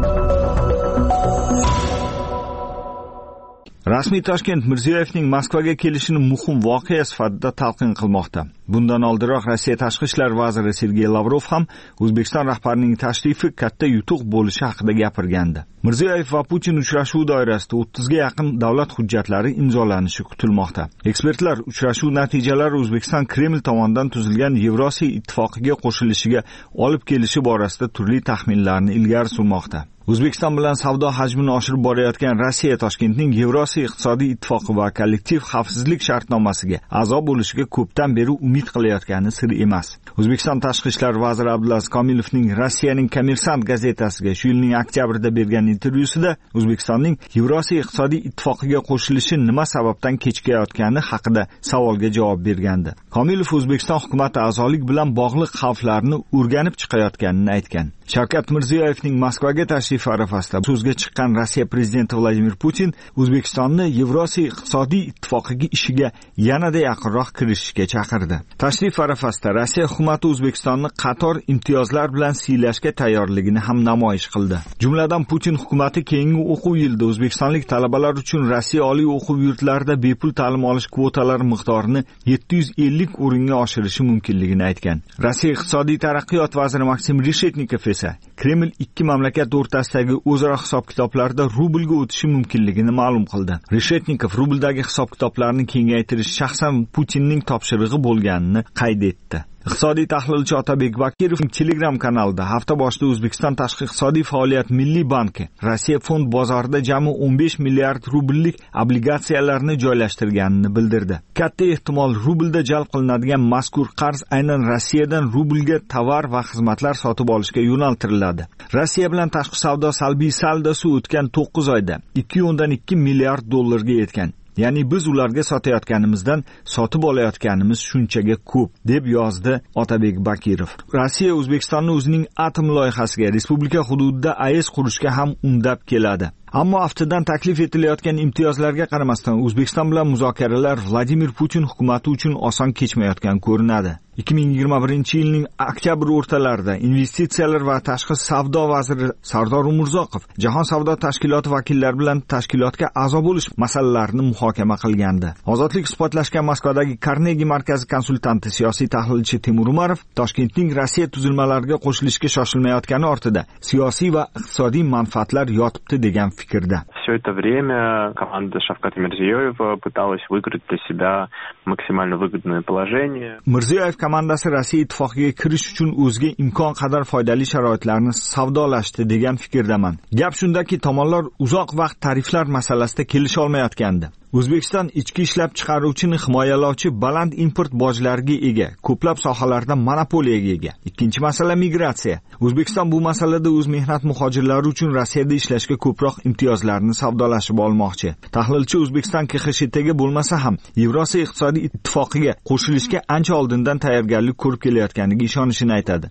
Rasmiy Toshkent Mirziyoyevning Moskvaga kelishini muhim voqea sifatida talqin qilmoqda. Bundan oldinroq Rossiya tashqi ishlar vaziri Sergey Lavrov ham O'zbekiston rahbarining tashrifi katta yutuq bo'lishi haqida gapirgandi. Mirziyoyev va Putin uchrashuvi doirasida o'ttizga yaqin davlat hujjatlari imzolanishi kutilmoqda. Ekspertlar uchrashuv natijalari O'zbekiston Kreml tomonidan tuzilgan Yevrosiyo ittifoqiga qo'shilishiga olib kelishi borasida turli taxminlarni ilgari surmoqda. O'zbekiston bilan savdo hajmini oshirib borayotgan Rossiya Toshkentning Yevrosiyo iqtisodiy ittifoqi va kollektiv xavfsizlik shartnomasiga a'zo bo'lishiga ko'pdan beri umid qilayotgani sir emas. O'zbekiston tashqi ishlar vaziri Abdulaziz Komilovning Rossiyaning Kommersant gazetasiga shu yilning oktyabrida bergan intervyusida O'zbekistonning Yevrosiyo iqtisodiy ittifoqiga qo'shilishi nima sababdan kechikayotgani haqida savolga javob bergandi. Komilov O'zbekiston hukumati a'zolik bilan bog'liq xavflarni o'rganib chiqayotganini aytgan. Shavkat Mirziyoyevning Moskvaga tashrifi arafasida so'zga chiqqan Rossiya prezidenti Vladimir Putin O'zbekistonni Yevrosiyo iqtisodiy ittifoqiga ishiga yanada yaqinroq kirishishga chaqirdi. Tashrif arafasida Rossiya hukumati O'zbekistonni qator imtiyozlar bilan siylashga tayyorligini ham namoyish qildi. Jumladan Putin hukumati keyingi o'quv yilida o'zbekistonlik talabalar uchun Rossiya oliy o'quv yurtlarida bepul ta'lim olish kvotalari miqdorini yetti yuz ellik o'ringa oshirishi mumkinligini aytgan. Rossiya iqtisodiy taraqqiyot vaziri Maksim Reshetnikov esa Kreml ikki mamlakat o'rtasidagi o'zaro hisob-kitoblarda rublga o'tishi mumkinligini ma'lum qildi. Reshetnikov rubldagi hisob-kitoblarni kengaytirish shaxsan Putinning topshirig'i bo'lganini qayd etdi. Iqtisodiy tahlilchi Otabek Bakirov Telegram kanalida hafta boshida O'zbekiston tashqi iqtisodiy faoliyat milliy banki Rossiya fond bozorida jami o'n besh milliard rubllik obligatsiyalarni joylashtirganini bildirdi. Katta ehtimol rublda jalb qilinadigan mazkur qarz aynan Rossiyadan rublga tovar va xizmatlar sotib olishga yo'naltiriladi. Rossiya bilan tashqi savdo salbiy saldosi o'tgan to'qqiz oyda ikki o'ndan ikki milliard dollarga yetgan. Ya'ni biz ularga sotayotganimizdan sotib olayotganimiz shunchaga ko'p, deb yozdi Otabek Bakirov. Rossiya O'zbekistonni o'zining atom loyihasiga respublika hududida A E S qurishga ham undab keladi. Ammo aftidan taklif etilayotgan imtiyozlarga qaramasdan O'zbekiston bilan muzokaralar Vladimir Putin hukumati uchun oson kechmayotgan ko'rinadi. ikki ming yigirma birinchi yilning oktyabr o'rtalarida investitsiyalar va tashqi savdo vaziri Sardor Umurzoqov Jahon savdo tashkiloti vakillari bilan tashkilotga a'zo bo'lish masalalarini muhokama qilgandi. Ozodlik isbotlashgan Moskvadagi Carnegie markazi konsultanti siyosiy tahlilchi Temur Umarov Toshkentning Rossiya tuzilmalariga qo'shilishga shoshilmayotgani ortida siyosiy va iqtisodiy manfaatlar yotibdi degan fikrda.
Все это время команда Шавката Мирзиёева пыталась выиграть для себя максимально выгодное положение.
Mirziyoyev komandasi Rossiya ittifoqiga kirish uchun o'ziga imkon qadar foydali sharoitlarni savdolashdi degan fikrdaman. Gap shundaki, tomonlar uzoq vaqt tariflar masalasida kelisha olmayotgandi. O'zbekiston ichki ishlab chiqaruvchini himoyalovchi baland import bojlariga ega, ko'plab sohalarda monopoliyaga ega. Ikkinchi masala migratsiya. O'zbekiston bu masalada o'z mehnat muhojirlari uchun Rossiyada ishlashga ko'proq imtiyozlarni savdolashib olmoqchi. Tahlilchi O'zbekiston K X S T ga bo'lmasa ham Yevrosiyo iqtisodiy ittifoqiga qo'shilishga ancha oldindan tayyorgarlik ko'rib kelayotganiga ishonishini aytadi.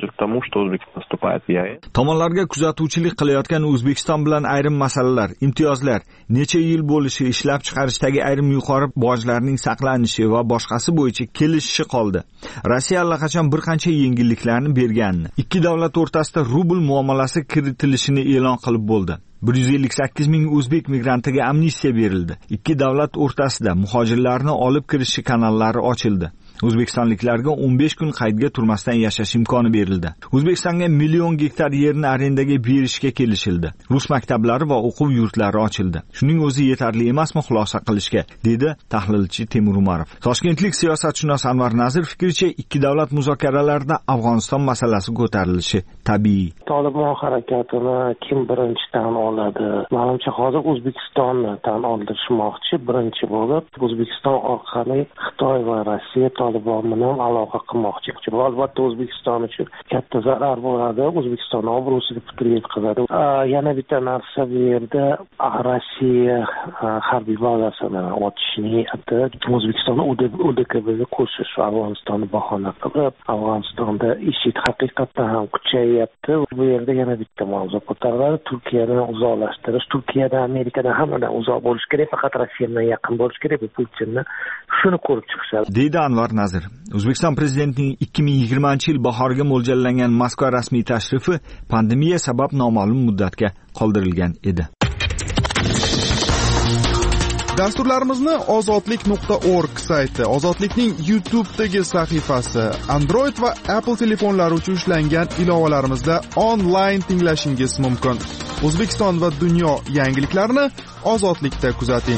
Tomonlarga kuzatuvchilik qilayotgan O'zbekiston bilan ayrim masalalar, imtiyozlar, necha yil bo'lishi, ishlab chiqarishdagi ayrim yuqori bojlarning saqlanishi va boshqasi bo'yicha kelishishi qoldi. Rossiya allaqachon bir qancha yengilliklarni berganini, ikki davlat o'rtasida rubl muomalasi kiritilishini e'lon qilib bo'ldi. bir yuz ellik sakkiz ming o'zbek migrantiga amnistiya berildi. Ikki davlat o'rtasida muhojirlarni olib kirish kanallari ochildi. O'zbekistonliklarga o'n besh kun qaydga turmasdan yashash imkoni berildi. O'zbekistonga million gektar yerni arendaga berishga kelishildi. Rus maktablari va o'quv yurtlari ochildi. Shuning o'zi yetarli emasmi xulosa qilishga, dedi tahlilchi Temur Umarov. Toshkentlik siyosatshunos Anvar Nazir fikricha, ikki davlat muzokaralarida Afg'oniston masalasi ko'tarilishi tabiiy.
Tolibon harakatini kim birinchi tan oladi? Menimcha hozir O'zbekistonni tan oldirishmoqchi birinchi bo'lib, O'zbekiston orqali Xitoy va Rossiya Tolibon bilan aloqa qilmoqchi. Albatta O'zbekiston uchun katta zarar bo'ladi, O'zbekiston obro'siga putur yetkazadi. Yana bitta narsa bu yerda Rossiya harbiy bazasini ochish niyati, O'zbekiston O D K Bga qo'shish, Afg'onistonni bahona qilib, Afg'onistonda IShID haqiqatdan ham kuchayyapti. Bu yerda yana bitta mavzu ko'tariladi, Turkiyani uzoqlashtirish. Turkiyada, Amerikada hammadan uzoq bo'lish kerak, faqat Rossiya bilan yaqin bo'lish kerak. Bu Putinni shuni ko'rib chiqishadi.
Deydi Anvar Nazir. O'zbekiston prezidentining ikki ming yigirmanchi yil bahoriga mo'ljallangan Moskva rasmiy tashrifi pandemiya sabab noma'lum muddatga qoldirilgan edi.
Dasturlarimizni ozodlik nuqta org sayti, Ozodlikning YouTube'dagi sahifasi, Android va Apple telefonlari uchun ishlangan ilovalarimizda onlayn tinglashingiz mumkin. O'zbekiston va dunyo yangiliklarini Ozodlikda kuzating.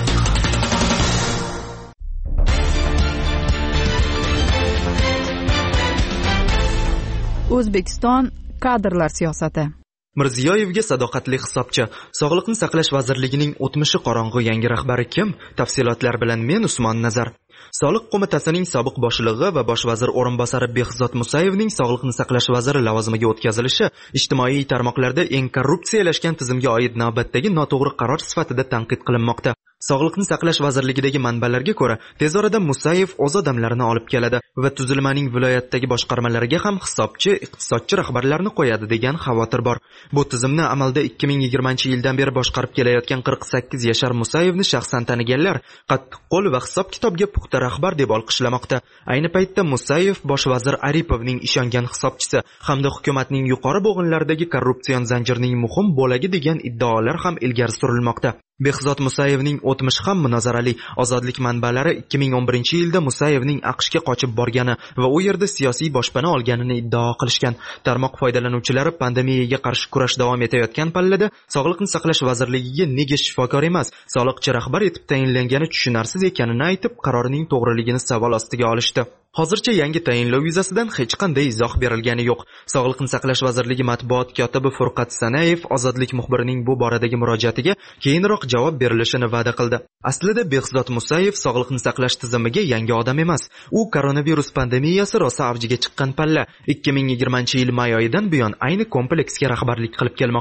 O'zbekiston kadrlar siyosati.
Mirziyoyevga sadoqatli hisobchi. Sog'liqni saqlash vazirligining o'tmishi qorong'u yangi rahbari kim? Tafsilotlar bilan men Usmon Nazar. Soliq qo'mitasining sobiq boshlig'i va bosh vazir o'rinbosari Behzod Musayevning sog'liqni saqlash vaziri lavozimiga o'tkazilishi ijtimoiy tarmoqlarda eng korrupsiyalashgan tizimga oid navbatdagi noto'g'ri qaror sifatida tanqid qilinmoqda. Sog'liqni saqlash vazirligidagi manbalarga ko'ra, tez orada Musayev o'z odamlarini olib keladi va tuzilmaning viloyatdagi boshqarmalariga ham hisobchi, iqtisodchi rahbarlarni qo'yadi degan xavotir bor. Bu tizimni amalda ikki ming yigirmanchi yildan beri boshqarib kelayotgan qirq sakkiz yashar Musayevni shaxsan taniganlar qattiq qo'l va hisob-kitobga puxta rahbar deb olqishlamoqda. Ayni paytda Musayev bosh vazir Aripovning ishongan hisobchisi hamda hukumatning yuqori bo'g'inlaridagi korrupsion zanjirning muhim bo'lagi degan iddaolar ham ilgari surilmoqda. Behzod Musayevning o'tmishi ham munozarali. Ozodlik manbalari ikki ming o'n birinchi yilda Musayevning AQShga qochib borgani va u yerda siyosiy boshpana olganini iddao qilishgan. Tarmoq foydalanuvchilari pandemiyaga qarshi kurash davom etayotgan pallada Sog'liqni saqlash vazirligiga nega shifokor emas, soliqchi rahbar etib tayinlangani tushunarsiz ekanini aytib, qarorining to'g'riligini savol ostiga olishdi. Hozircha yangi tayinlov yuzasidan hech qanday izoh berilgani yo'q. Sog'liqni saqlash vazirligi matbuot kotibi Furqat Sanayev Ozodlik muxbirining bu boradagi murojaatiga keyinroq javob berilishini va'da qildi. Aslida Behzod Musayev sog'liqni saqlash tizimiga yangi odam emas. U koronavirus pandemiyasi rosa avjiga chiqqan palla ikki ming yigirmanchi yil may oyidan buyon ayni kompleksga rahbarlik qilib kelmoqda.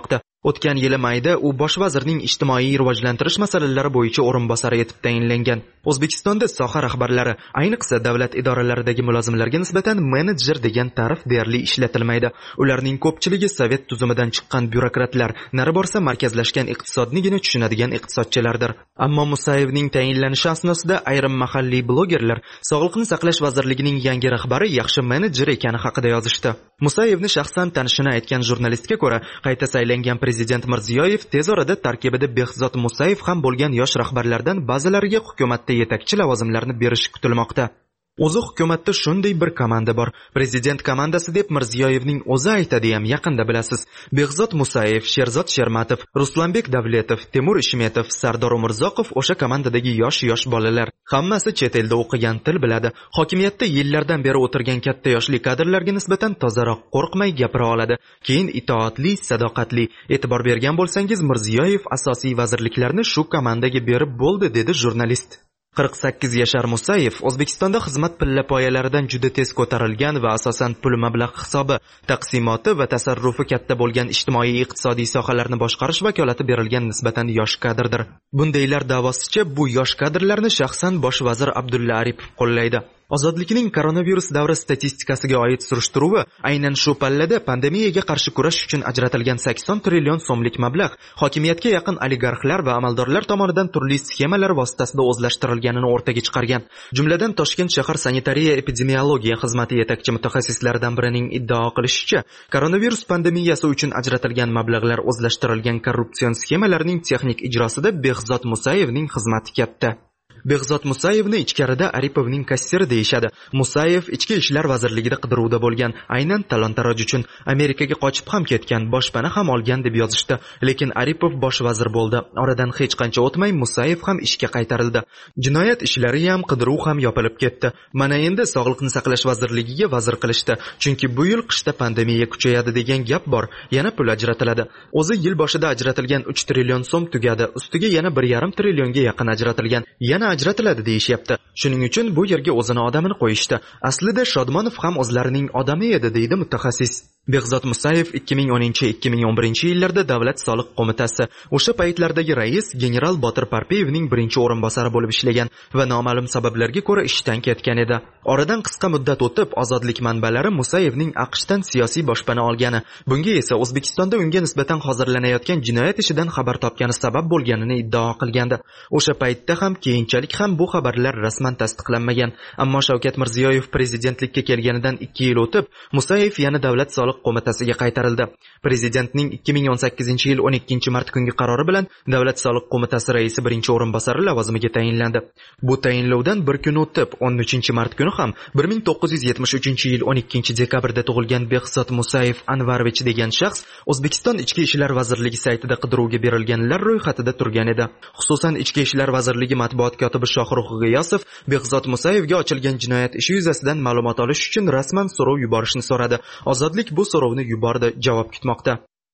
O'tgan yili mayda u bosh vazirning ijtimoiy rivojlantirish masalalari bo'yicha o'rinbosari etib tayinlangan. O'zbekistonda soha rahbarlari, ayniqsa davlat idoralaridagi mulozimlarga nisbatan menejer degan ta'rif deyarli ishlatilmaydi. Ularning ko'pchiligi sovet tuzumidan chiqqan byurokratlar, nari borsa markazlashgan iqtisodnigina tushunadigan iqtisodchilardir. Ammo Musayevning tayinlanishi asnosida ayrim mahalliy blogerlar Sog'liqni saqlash vazirligining yangi rahbari yaxshi menejer ekani haqida yozishdi. Musayevni shaxsan tanishini aytgan jurnalistga ko'ra, qayta saylangan prezident Mirziyoyev tez orada tarkibida Behzod Musayev ham bo'lgan yosh rahbarlardan ba'zilariga hukumatda yetakchi lavozimlarni berishi kutilmoqda. O'zi hukumatda shunday bir komanda bor. Prezident komandasi deb Mirziyoyevning o'zi aytadi ham yaqinda bilasiz. Behzod Musayev, Sherzod Shermatov, Ruslanbek Davletov, Temur Ishmetov, Sardor Umurzoqov o'sha komandadagi yosh-yosh bolalar. Hammasi chet elda o'qigan, til biladi. Hokimiyatda yillardan beri o'tirgan katta yoshli kadrlarga nisbatan tozaroq qo'rqmay gapira oladi. Keyin itoatli, sadoqatli. E'tibor bergan bo'lsangiz, Mirziyoyev asosiy vazirliklarni shu komandaga berib bo'ldi, dedi jurnalist. qirq sakkiz yashar Musayev O'zbekistonda xizmat pillapoyalaridan juda tez ko'tarilgan va asosan pul mablag' hisobi, taqsimoti va tasarrufi katta bo'lgan ijtimoiy iqtisodiy sohalarni boshqarish vakolati berilgan nisbatan yosh kadrdir. Bundaylar davosicha bu yosh kadrlarni shaxsan bosh vazir Abdulla Aripov qo'llaydi. Ozodlikning koronavirus davri statistikasiga oid surishtiruvi aynan shu pallada pandemiyaga qarshi kurash uchun ajratilgan sakson trillion so'mlik mablag' hokimiyatga yaqin oligarxlar va amaldorlar tomonidan turli sxemalar vositasida o'zlashtirilganini o'rtaga chiqargan. Jumladan Toshkent shahar sanitariya epidemiologiya xizmati yetakchi mutaxassislaridan birining iddao qilishicha, koronavirus pandemiyasi uchun ajratilgan mablag'lar o'zlashtirilgan korrupsion sxemalarning texnik ijrosida Behzod Musayevning xizmati katta. Behzod Musayevni ichkarida Aripovning kassiri deyishadi. Musayev Ichki ishlar vazirligida qidiruvda bo'lgan, aynan talon-taroj uchun Amerikaga qochib ham ketgan, boshpana ham olgan deb yozishdi. Lekin Aripov bosh vazir bo'ldi. Oradan hech qancha o'tmay Musayev ham ishga qaytarildi. Jinoyat ishlari ham, qidiruv ham yopilib ketdi. Mana endi Sog'liqni saqlash vazirligiga vazir qilishdi. Chunki bu yil qishda pandemiya kuchayadi degan gap bor. Yana pul ajratiladi. O'zi yil boshida ajratilgan uch trillion so'm tugadi. Ustiga yana bir yarim trillionga yaqin ajratilgan. Yana ajratiladi deyishyapti. Shuning uchun bu yerga o'zini odamini qo'yishdi. Aslida Shodmonov ham o'zlarining odami edi, deydi mutaxassis. Behzod Musayev ikki ming o'ninchi ikki ming o'n birinchi yillarda Davlat soliq qo'mitasi, o'sha paytlardagi rais general Botir Parpiyevning birinchi o'rinbosari bo'lib ishlagan va noma'lum sabablarga ko'ra ishdan ketgan edi. Oradan qisqa muddat o'tib, ozodlik manbalari Musayevning AQShdan siyosiy boshpana olgani, bunga esa O'zbekistonda unga nisbatan hozirlanayotgan jinoyat ishidan xabar topgani sabab bo'lganini iddao qilgandi. O'sha paytda ham keyinchalik ham bu xabarlar rasman tasdiqlanmagan. Ammo Shavkat Mirziyoyev prezidentlikka kelganidan ikki yil o'tib, Musayev yana Davlat soliq qo'mitasiga qaytarildi. Prezidentning ikki ming o'n sakkizinchi yil o'n ikkinchi mart kungi qarori bilan Davlat soliq qo'mitasi raisi birinchi o'rinbosari lavozimiga tayinlandi. Bu tayinlovdan bir kun o'tib, o'n uchinchi mart kuni ham bir ming to'qqiz yuz yetmish uchinchi yil o'n ikkinchi dekabrda tug'ilgan Behzod Musayev Anvarovich degan shaxs O'zbekiston Ichki ishlar vazirligi saytida qidiruvga berilganlar ro'yxatida turgan edi. Xususan Ichki ishlar vazirligi matbuot kotibi Shohruh G'iyosov Behzod Musayevga ochilgan jinoyat ishi yuzasidan ma'lumot olish uchun rasman so'rov yuborishni so'radi. Ozodlik bu so'rovni yubordi, javob kutmoqda.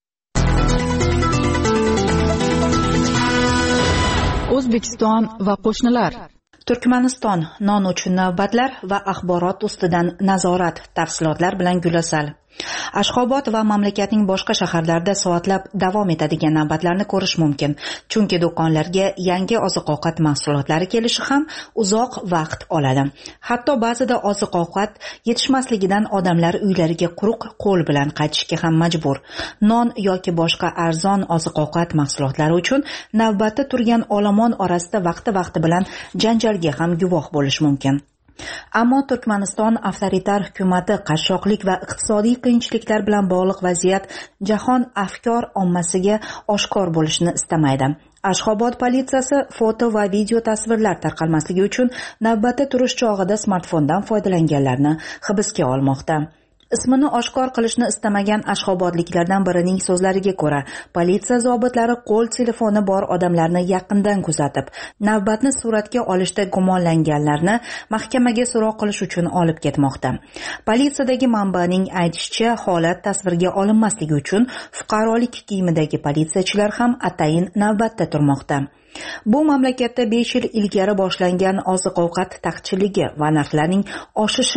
O'zbekiston va qo'shnilar.
Turkmaniston non uchun navbatlar va axborot ustidan nazorat. Tafsilotlar bilan Gulasal. Ashxobod va mamlakatning boshqa shaharlarida soatlab davom etadigan navbatlarni ko'rish mumkin. Chunki do'konlarga yangi oziq-ovqat mahsulotlari kelishi ham uzoq vaqt oladi. Hatto ba'zida oziq-ovqat yetishmasligidan odamlar uylariga quruq qo'l bilan qaytishga ham majbur. Non yoki boshqa arzon oziq-ovqat mahsulotlari uchun navbatda turgan olomon orasida vaqti-vaqti bilan janjalga ham guvoh bo'lish mumkin. Ammo Turkmaniston avtoritar hukumati qashshoqlik va iqtisodiy qiyinchiliklar bilan bog'liq vaziyat jahon afkor ommasiga oshkor bo'lishini istamaydi. Ashxobod politsiyasi foto va video tasvirlar tarqalmasligi uchun navbatda turish chog'ida smartfondan foydalanganlarni hibsga olmoqda. Ismini oshkor qilishni istamagan ashxobodliklardan birining so'zlariga ko'ra, politsiya zobitlari qo'l telefoni bor odamlarni yaqindan kuzatib, navbatni suratga olishda gumonlanganlarni mahkamaga so'roq qilish uchun olib ketmoqda. Politsiyadagi manbaning aytishicha, holat tasvirga olinmasligi uchun fuqarolik kiyimidagi politsiyachilar ham atayin navbatda turmoqda. Bu mamlakatda besh yil ilgari boshlangan oziq-ovqat taqchilligi va narxlarning oshishi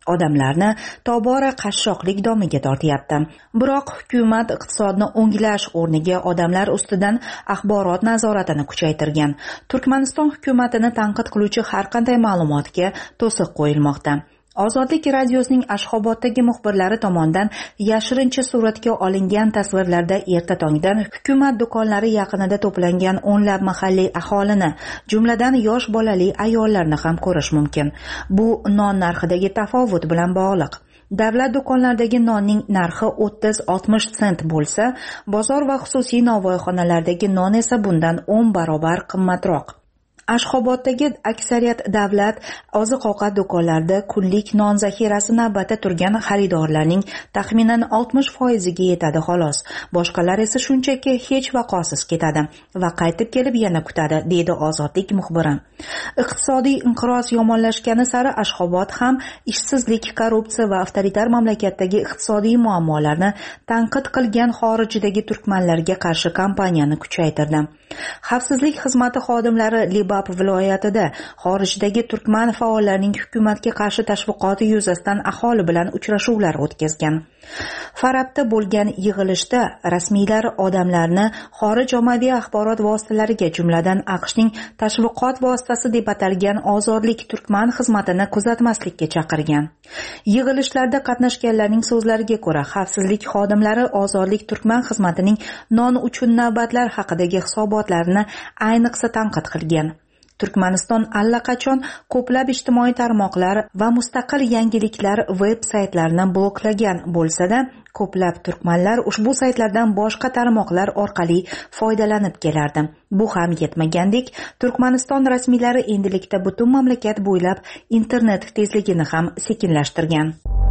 odamlarni tobora qashshoqlik domiga tortyapti. Biroq hukumat iqtisodni o'nglash o'rniga odamlar ustidan axborot nazoratini kuchaytirgan. Turkmaniston hukumatini tanqid qiluvchi har qanday ma'lumotga to'siq qo'yilmoqda. Ozodlik radiosining Ashxoboddagi muxbirlari tomonidan yashirincha suratga olingan tasvirlarda erta tongdan hukumat do'konlari yaqinida to'plangan o'nlab mahalliy aholini, jumladan yosh bolali ayollarni ham ko'rish mumkin. Bu non narxidagi tafovut bilan bog'liq. Davlat do'konlaridagi nonning narxi o'ttiz oltmish sent bo'lsa, bozor va xususiy novvoyxonalardagi non esa bundan o'n barobar qimmatroq. Ashxoboddagi aksariyat davlat oziq-ovqat do'konlarida kunlik non zaxirasi navbatda turgan xaridorlarning taxminan oltmish foiziga yetadi xolos. Boshqalar esa shunchaki hech vaqosiz ketadi va qaytib kelib yana kutadi, deydi Ozodlik muxbiri. Iqtisodiy inqiroz yomonlashgani sari Ashxobod ham ishsizlik, korrupsiya va avtoritar mamlakatdagi iqtisodiy muammolarni tanqid qilgan xorijdagi turkmanlarga qarshi kampaniyani kuchaytirdi. Xavfsizlik xizmati xodimlari Libab viloyatida xorijdagi turkman faollarining hukumatga qarshi tashviqoti yuzasidan aholi bilan uchrashuvlar o'tkazgan. Farabda bo'lgan yig'ilishda rasmiylar odamlarni xorij ommaviy axborot vositalariga, jumladan AQShning tashviqot vositasi deb atalgan Ozodlik turkman xizmatini kuzatmaslikka chaqirgan. Yig'ilishlarda qatnashganlarning so'zlariga ko'ra, xavfsizlik xodimlari Ozodlik turkman xizmatining non uchun navbatlar haqidagi hisobotlarini ayniqsa tanqid qilgan. Turkmaniston allaqachon ko'plab ijtimoiy tarmoqlar va mustaqil yangiliklar veb-saytlarini bloklagan bo'lsa-da, ko'plab turkmanlar ushbu saytlardan boshqa tarmoqlar orqali foydalanib kelardi. Bu ham yetmagandek, Turkmaniston rasmiylari endilikda butun mamlakat bo'ylab internet tezligini ham sekinlashtirgan.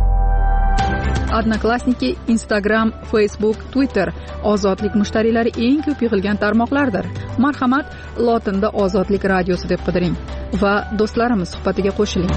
Odnoklassniki, Instagram, Facebook, Twitter ozodlik mushtariylari eng ko'p yig'ilgan tarmoqlardir. Marhamat, lotinda Ozodlik radiosi deb qidiring va do'stlarimiz suhbatiga qo'shiling.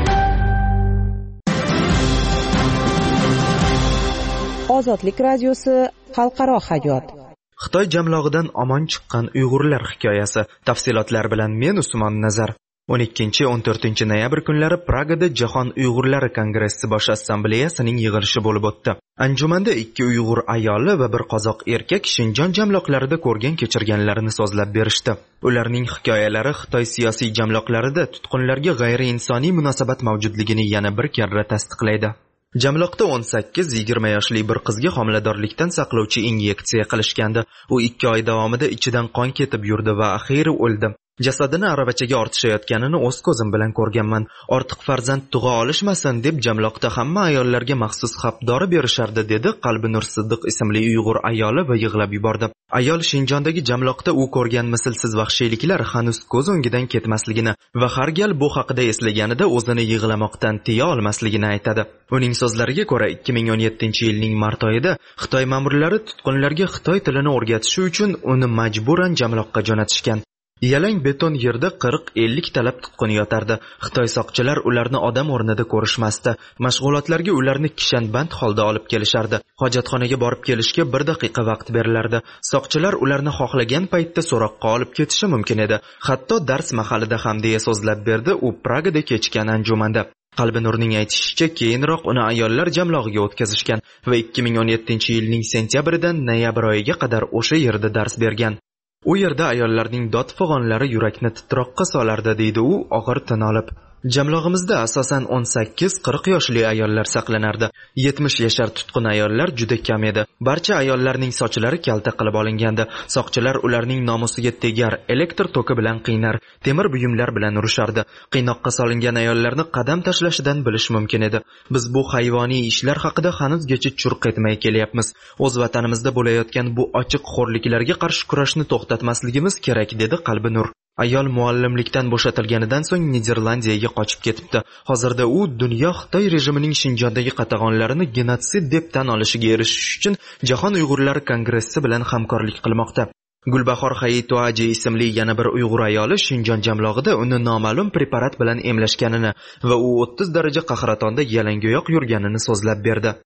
Ozodlik radiosi xalqaro hayot.
Xitoy jamlog'idan omon chiqqan Uyg'urlar hikoyasi. Tafsilotlar bilan men Usmon Nazar. o'n ikkinchi o'n to'rtinchi noyabr kunlari Pragada Jahon Uyg'urlari kongressi bosh assambleyasining yig'ilishi bo'lib o'tdi. Anjumanda ikki Uyg'ur ayoli va bir qozoq erkak Shinjon jamloqlarida ko'rgan kechirganlarini so'zlab berishdi. Ularning hikoyalari Xitoy siyosiy jamloqlarida tutqunlarga g'ayriinsoniy munosabat mavjudligini yana bir karra tasdiqlaydi. Jamloqda o'n sakkiz yigirma yoshli bir qizga homiladorlikdan saqlovchi inyeksiya qilishgandi. U ikki oy davomida ichidan qon ketib yurdi va axiyri o'ldi. Jasadini aravachaga ortishayotganini o'z ko'zim bilan ko'rganman. Ortiq farzand tug'a olishmasin deb jamloqda hamma ayollarga maxsus xapdori berishardi, dedi Qalbinur Siddiq ismli Uyg'ur ayoli va yig'lab yubordi. Ayol Shinjondagi jamloqda u ko'rgan mislsiz vahshiyliklar hanuz ko'z o'ngidan ketmasligini va har gal bu haqida eslaganida o'zini yig'lamoqdan tiya olmasligini aytadi. Uning so'zlariga ko'ra, ikki ming o'n yettinchi yilning mart oyida Xitoy ma'murlari tutqunlarga Xitoy tilini o'rgatish uchun uni majburan jamloqqa jo'natishgan. Yalang beton yerda qirq ellik talab tutqun yotardi. Xitoy soqchilar ularni odam o'rnida ko'rishmasdi. Mashg'ulotlarga ularni kishanband holda olib kelishardi. Hojatxonaga borib kelishga bir daqiqa vaqt berilardi. Soqchilar ularni xohlagan paytda so'roqqa olib ketishi mumkin edi. Hatto dars mahalida ham, deya so'zlab berdi u Pragada kechgan anjumanda. Qalbinurning aytishicha, keyinroq uni ayollar jamlog'iga o'tkazishgan va ikki ming o'n yettinchi yilning sentyabridan noyabr oyiga qadar o'sha yerda dars bergan. U yerda ayollarning dod-fig'onlari yurakni titroqqa solardi, deydi u og'ir tin olib. Jamlog'imizda asosan o'n sakkiz qirq yoshli ayollar saqlanardi. yetmish yashar tutqun ayollar juda kam edi. Barcha ayollarning sochlari kalta qilib olingandi. Soqchilar ularning nomusiga tegar, elektr toki bilan qiynar, temir buyumlar bilan urishardi. Qiynoqqa solingan ayollarni qadam tashlashidan bilish mumkin edi. Biz bu hayvoniy ishlar haqida hanuzgacha churq etmay kelyapmiz. O'z vatanimizda bo'layotgan bu ochiq xo'rliklarga qarshi kurashni to'xtatmasligimiz kerak, dedi Qalbinur. Ayol muallimlikdan bo'shatilganidan so'ng Niderlandiyaga qochib ketibdi. Hozirda u dunyo Xitoy rejimining Shinjondagi qatag'onlarini genotsid deb tan olishiga erishish uchun Jahon Uyg'urlari kongressi bilan hamkorlik qilmoqda. Gulbahor Hayitoaji ismli yana bir Uyg'ur ayoli Shinjon jamlog'ida uni noma'lum preparat bilan emlashganini va u o'ttiz daraja qahratonda yalangoyoq yurganini so'zlab berdi.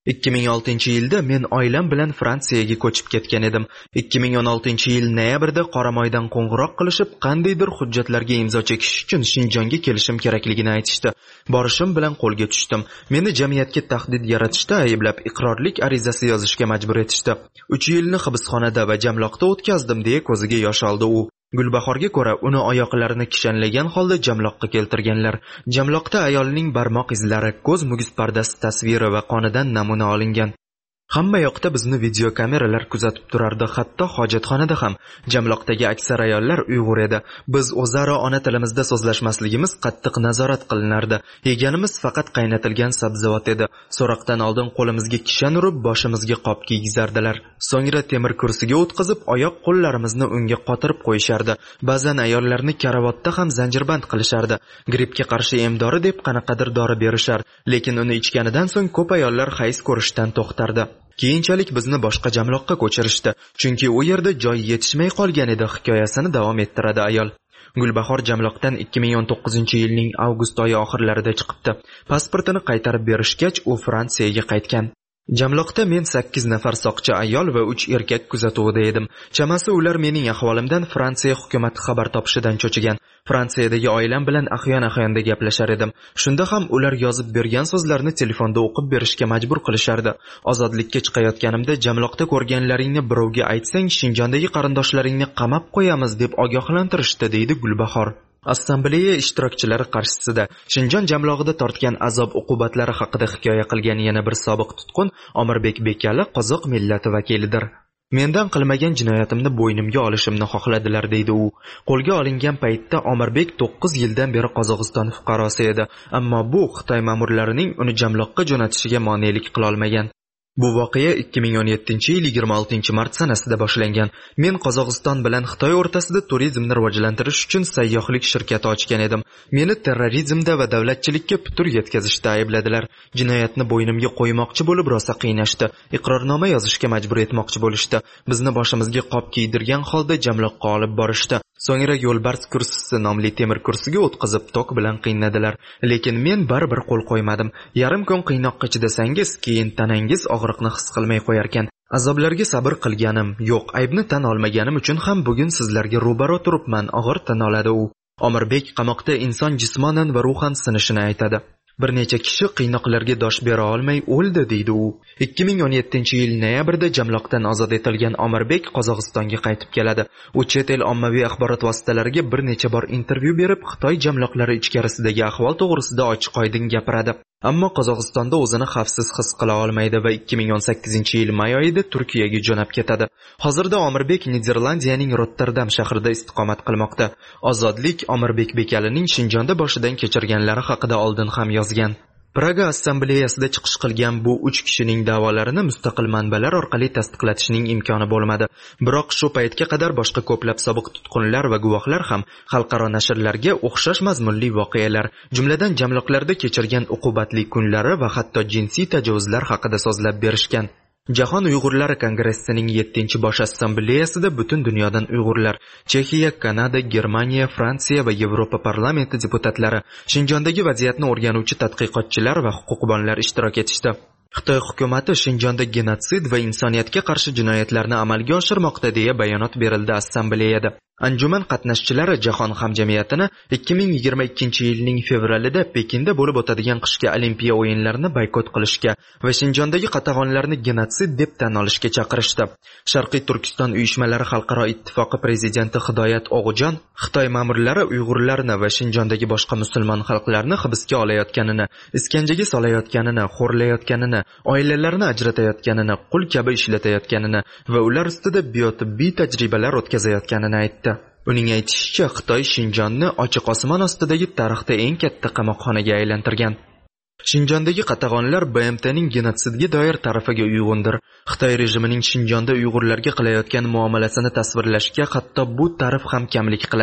ikki ming oltinchi yilda men oilam bilan Fransiyaga ko'chib ketgan edim. ikki ming o'n oltinchi yil noyabrda Qoramoydan qo'ng'iroq qilishib, qandaydir hujjatlarga imzo chekish uchun Shinjonga kelishim kerakligini aytishdi. Borishim bilan qo'lga tushdim. Meni jamiyatga tahdid yaratishda ayblab, iqrorlik arizasi yozishga majbur etishdi. uch yilni hibsxonada va jamloqda o'tkazdim deya ko'ziga yosh oldi u. Gulbahorga ko'ra, uni oyoqlarini kishanlagan holda jamloqqa keltirganlar. Jamloqda ayolning barmoq izlari, ko'z muguz pardasi tasviri va qonidan namuna olingan. Hamma yoqda bizni video kameralar kuzatib turardi, hatto hojatxonada ham. Jamloqdagi aksar ayollar Uyg'ur edi. Biz o'zaro ona tilimizda so'zlashmasligimiz qattiq nazorat qilinardi. Yeganimiz faqat qaynatilgan sabzavot edi. So'roqdan oldin qo'limizga kishan urib, boshimizga qop kiygizardilar. So'ngra temir kursiga o'tkazib, oyoq qo'llarimizni unga qotirib qo'yishardi. Ba'zan ayollarni karavotda ham zanjirband qilishardi. Grippga qarshi emdori deb qanaqadir dori berishar, lekin uni ichganidan so'ng ko'p ayollar hayz ko'rishdan to'xtardi. Keyinchalik bizni boshqa jamloqqa ko'chirishdi, chunki u yerda joy yetishmay qolgan edi, hikoyasini davom ettiradi ayol. Gulbahor jamloqdan ikki ming o'n to'qqizinchi yilning avgust oyi oxirlarida chiqibdi. Pasportini qaytarib berishgach, u Fransiyaga qaytgan. Jamloqda men sakkiz nafar soqchi ayol va uch erkak kuzatuvida edim. Chamasi ular mening ahvolimdan Fransiya hukumati xabar topishidan cho'chigan. Fransiyadagi oilam bilan ahyon-ahyonda gaplashar edim. Shunda ham ular yozib bergan so'zlarni telefonda o'qib berishga majbur qilishardi. Ozodlikka chiqayotganimda jamloqda ko'rganlaringni birovga aytsang, Shinjondagi qarindoshlaringni qamab qo'yamiz deb ogohlantirishdi, deydi Gulbahor. Assambleya ishtirokchilari qarshisida Shinjon jamlog'ida tortgan azob-uqubatlari haqida hikoya qilgan yana bir sobiq tutqun Omirbek Bekali qozoq millati vakilidir. Mendan qilmagan jinoyatimni bo'ynimga olishimni xohladilar, deydi u. Qo'lga olingan paytda Omirbek to'qqiz yildan beri Qozog'iston fuqarosi edi, ammo bu Xitoy ma'murlarining uni jamloqqa jo'natishiga monelik qila olmagan. Bu voqea ikki ming o'n yettinchi yil yigirma oltinchi mart sanasida boshlangan. Men Qozog'iston bilan Xitoy o'rtasida turizmni rivojlantirish uchun sayyohlik shirkati ochgan edim. Meni terrorizmda va davlatchilikka putur yetkazishda aybladilar. Jinoyatni bo'ynimga qo'ymoqchi bo'lib rosa qiynashdi. Iqrornoma yozishga majbur etmoqchi bo'lishdi. Bizni boshimizga qop kiydirgan holda jamloqqa olib borishdi. So'ngra yo'lbars kursisi nomli temir kursiga o'tkazib tok bilan qiynadilar. Lekin men baribir qo'l qo'ymadim. Yarim kun qiynoqqa chidasangiz, keyin tanangiz og'riqni his qilmay qo'yarkan. Azoblarga sabr qilganim yo'q, aybni tan olmaganim uchun ham bugun sizlarga ro'baro turibman, og'ir tan oladi u. Omirbek qamoqda inson jismonan va ruhan sinishini aytadi. Bir necha kishi qiynoqlarga dosh bera olmay o'ldi, deydi u. ikki ming o'n yettinchi yil noyabrda jamloqdan ozod etilgan Omirbek Qozog'istonga qaytib keladi. U chet el ommaviy axborot vositalariga bir necha bor intervyu berib, Xitoy jamloqlari ichkarisidagi ahvol to'g'risida ochiq-oydin gapiradi. Ammo Qozog'istonda o'zini xavfsiz his qila olmaydi va ikki ming o'n sakkizinchi yil may oyida Turkiyaga jo'nab ketadi. Hozirda Omirbek Niderlandiyaning Rotterdam shahrida istiqomat qilmoqda. Ozodlik Omirbek Bekalining Shinjonda boshidan kechirganlari haqida oldin ham yozgan. Praga assambleyasida chiqish qilgan bu uch kishining da'volarini mustaqil manbalar orqali tasdiqlatishning imkoni bo'lmadi. Biroq shu paytga qadar boshqa ko'plab sobiq tutqunlar va guvohlar ham xalqaro nashrlarga o'xshash mazmunli voqealar, jumladan jamloqlarda kechirgan uqubatli kunlari va hatto jinsiy tajovuzlar haqida so'zlab berishgan. Jahon Uyg'urlari kongressining yettinchi bosh assambleyasida butun dunyodan Uyg'urlar, Chexiya, Kanada, Germaniya, Fransiya va Yevropa parlamenti deputatlari, Shinjondagi vaziyatni o'rganuvchi tadqiqotchilar va huquqbonlar ishtirok etishdi. Xitoy hukumati Shinjonda genotsid va insoniyatga qarshi jinoyatlarni amalga oshirmoqda deya bayonot berildi assambleyada. Anjuman qatnashchilari jahon hamjamiyatini ikki ming yigirma ikkinchi yilning fevralida Pekinda bo'lib o'tadigan qishki Olimpiya o'yinlarini boykot qilishga va Shinjondagi qatag'onlarni genotsid deb tan olishga chaqirishdi. Sharqiy Turkiston uyushmalari xalqaro ittifoqi prezidenti Hidoyat O'g'ujon Xitoy ma'murlari Uyg'urlarni va Shinjondagi boshqa musulmon xalqlarni hibsga olayotganini, iskanjaga solayotganini, xo'rlayotganini, oilalarini ajratayotganini, qul kabi ishlatayotganini va ular ustida biotibbiy tajribalar o'tkazayotganini aytdi. Uning aytishicha, Xitoy Shinjonni ochiq osmon ostidagi tarixda eng katta qamoqxonaga aylantirgan. Shinjondagi qatag'onlar B M T'ning genotsidga doir tarafiga uyg'undir. Xitoy rejimining Shinjonda Uyg'urlarga qilayotgan muomalasini tasvirlashga hatto bu tarif ham kamlik qiladi.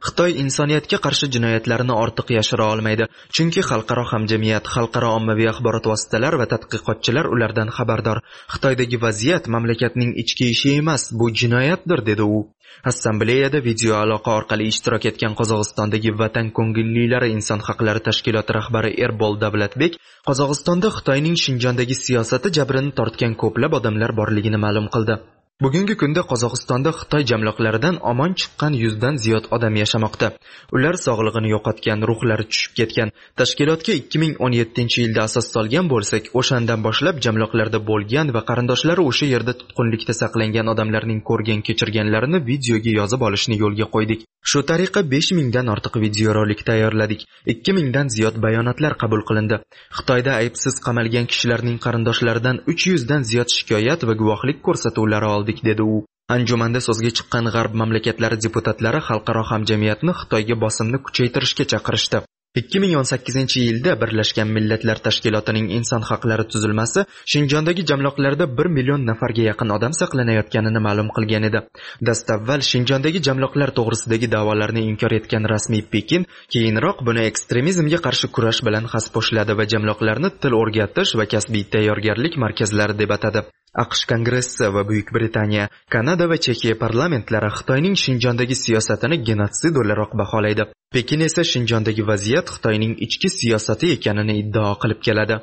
Xitoy insoniyatga qarshi jinoyatlarini ortiq yashira olmaydi, chunki xalqaro hamjamiyat, xalqaro ommaviy axborot vositalari va tadqiqotchilar ulardan xabardor. Xitoydagi vaziyat mamlakatning ichki ishi emas, bu jinoyatdir, dedi u. Assambleyada video aloqa orqali ishtirok etgan Qozog'istondagi Vatan ko'ngillilari inson haqlari tashkiloti rahbari Erbol Davlatbek Qozog'istonda Xitoyning Shinjondagi siyosati jabrini tortgan ko'plab odamlar borligini ma'lum qildi. Bugungi kunda Qozog'istonda Xitoy jamloqlaridan omon chiqqan yuzdan ziyod odam yashamoqda. Ular sog'lig'ini yo'qotgan, ruhlari tushib ketgan. Tashkilotga ikki ming o'n yettinchi yilda asos solgan bo'lsak, o'shandan boshlab jamloqlarda bo'lgan va qarindoshlari o'sha yerda tutqunlikda saqlangan odamlarning ko'rgan kechirganlarini videoga yozib olishni yo'lga qo'ydik. Shu tariqa besh mingdan ortiq videorolik tayyorladik. ikki mingdan ziyod bayonotlar qabul qilindi. Xitoyda aybsiz qamalgan kishilarning qarindoshlaridan uch yuzdan ziyod shikoyat va guvohlik ko'rsatuvlari oldik, dedi u. Anjumanda so'zga chiqqan g'arb mamlakatlari deputatlari xalqaro hamjamiyatni Xitoyga bosimni kuchaytirishga chaqirishdi. ikki ming o'n sakkizinchi yilda Birlashgan Millatlar Tashkilotining inson haqlari tuzilmasi Shinjondagi jamloqlarda bir million nafarga yaqin odam saqlanayotganini ma'lum qilgan edi. Dastavval Shinjondagi jamloqlar to'g'risidagi da'volarni inkor etgan rasmiy Pekin keyinroq buni ekstremizmga qarshi kurash bilan xaspo'shladi va jamloqlarni til o'rgatish va kasbiy tayyorgarlik markazlari deb atadi. AQSh Kongressi va Buyuk Britaniya, Kanada va Chexiya parlamentlari Xitoyning Shinjondagi siyosatini genotsid o'laroq baholaydi. Pekin esa Shinjondagi vaziyat Xitoyning ichki siyosati ekanini iddao qilib keladi.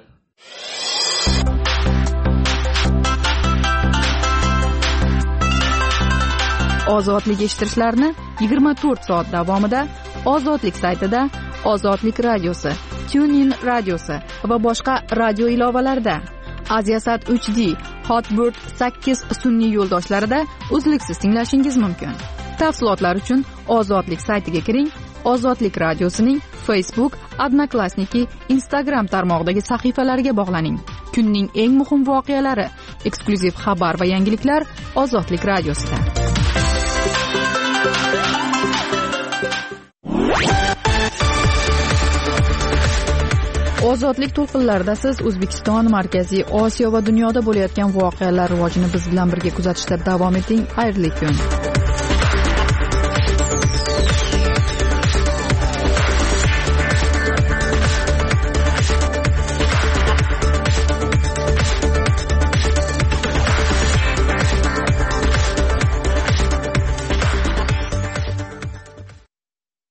Ozodlik eshittirishlarni yigirma to'rt soat davomida Ozodlik saytida, Ozodlik radiosi, TuneIn radiosi va boshqa radio ilovalarida, Aziasat uch D, Hotbird sakkiz sun'iy yo'ldoshlarida uzluksiz tinglashingiz mumkin. Tafsilotlar uchun Ozodlik saytiga kiring. Ozodlik radiosining Facebook, Odnoklassniki, Instagram tarmog'idagi sahifalariga bog'laning. Kunning eng muhim voqealari, eksklyuziv xabar va yangiliklar Ozodlik radiosida. Ozodlik to'lqinlarida siz O'zbekiston, Markaziy Osiyo va dunyoda bo'layotgan voqealar rivojini biz bilan birga kuzatishda davom eting. Xayrli kun.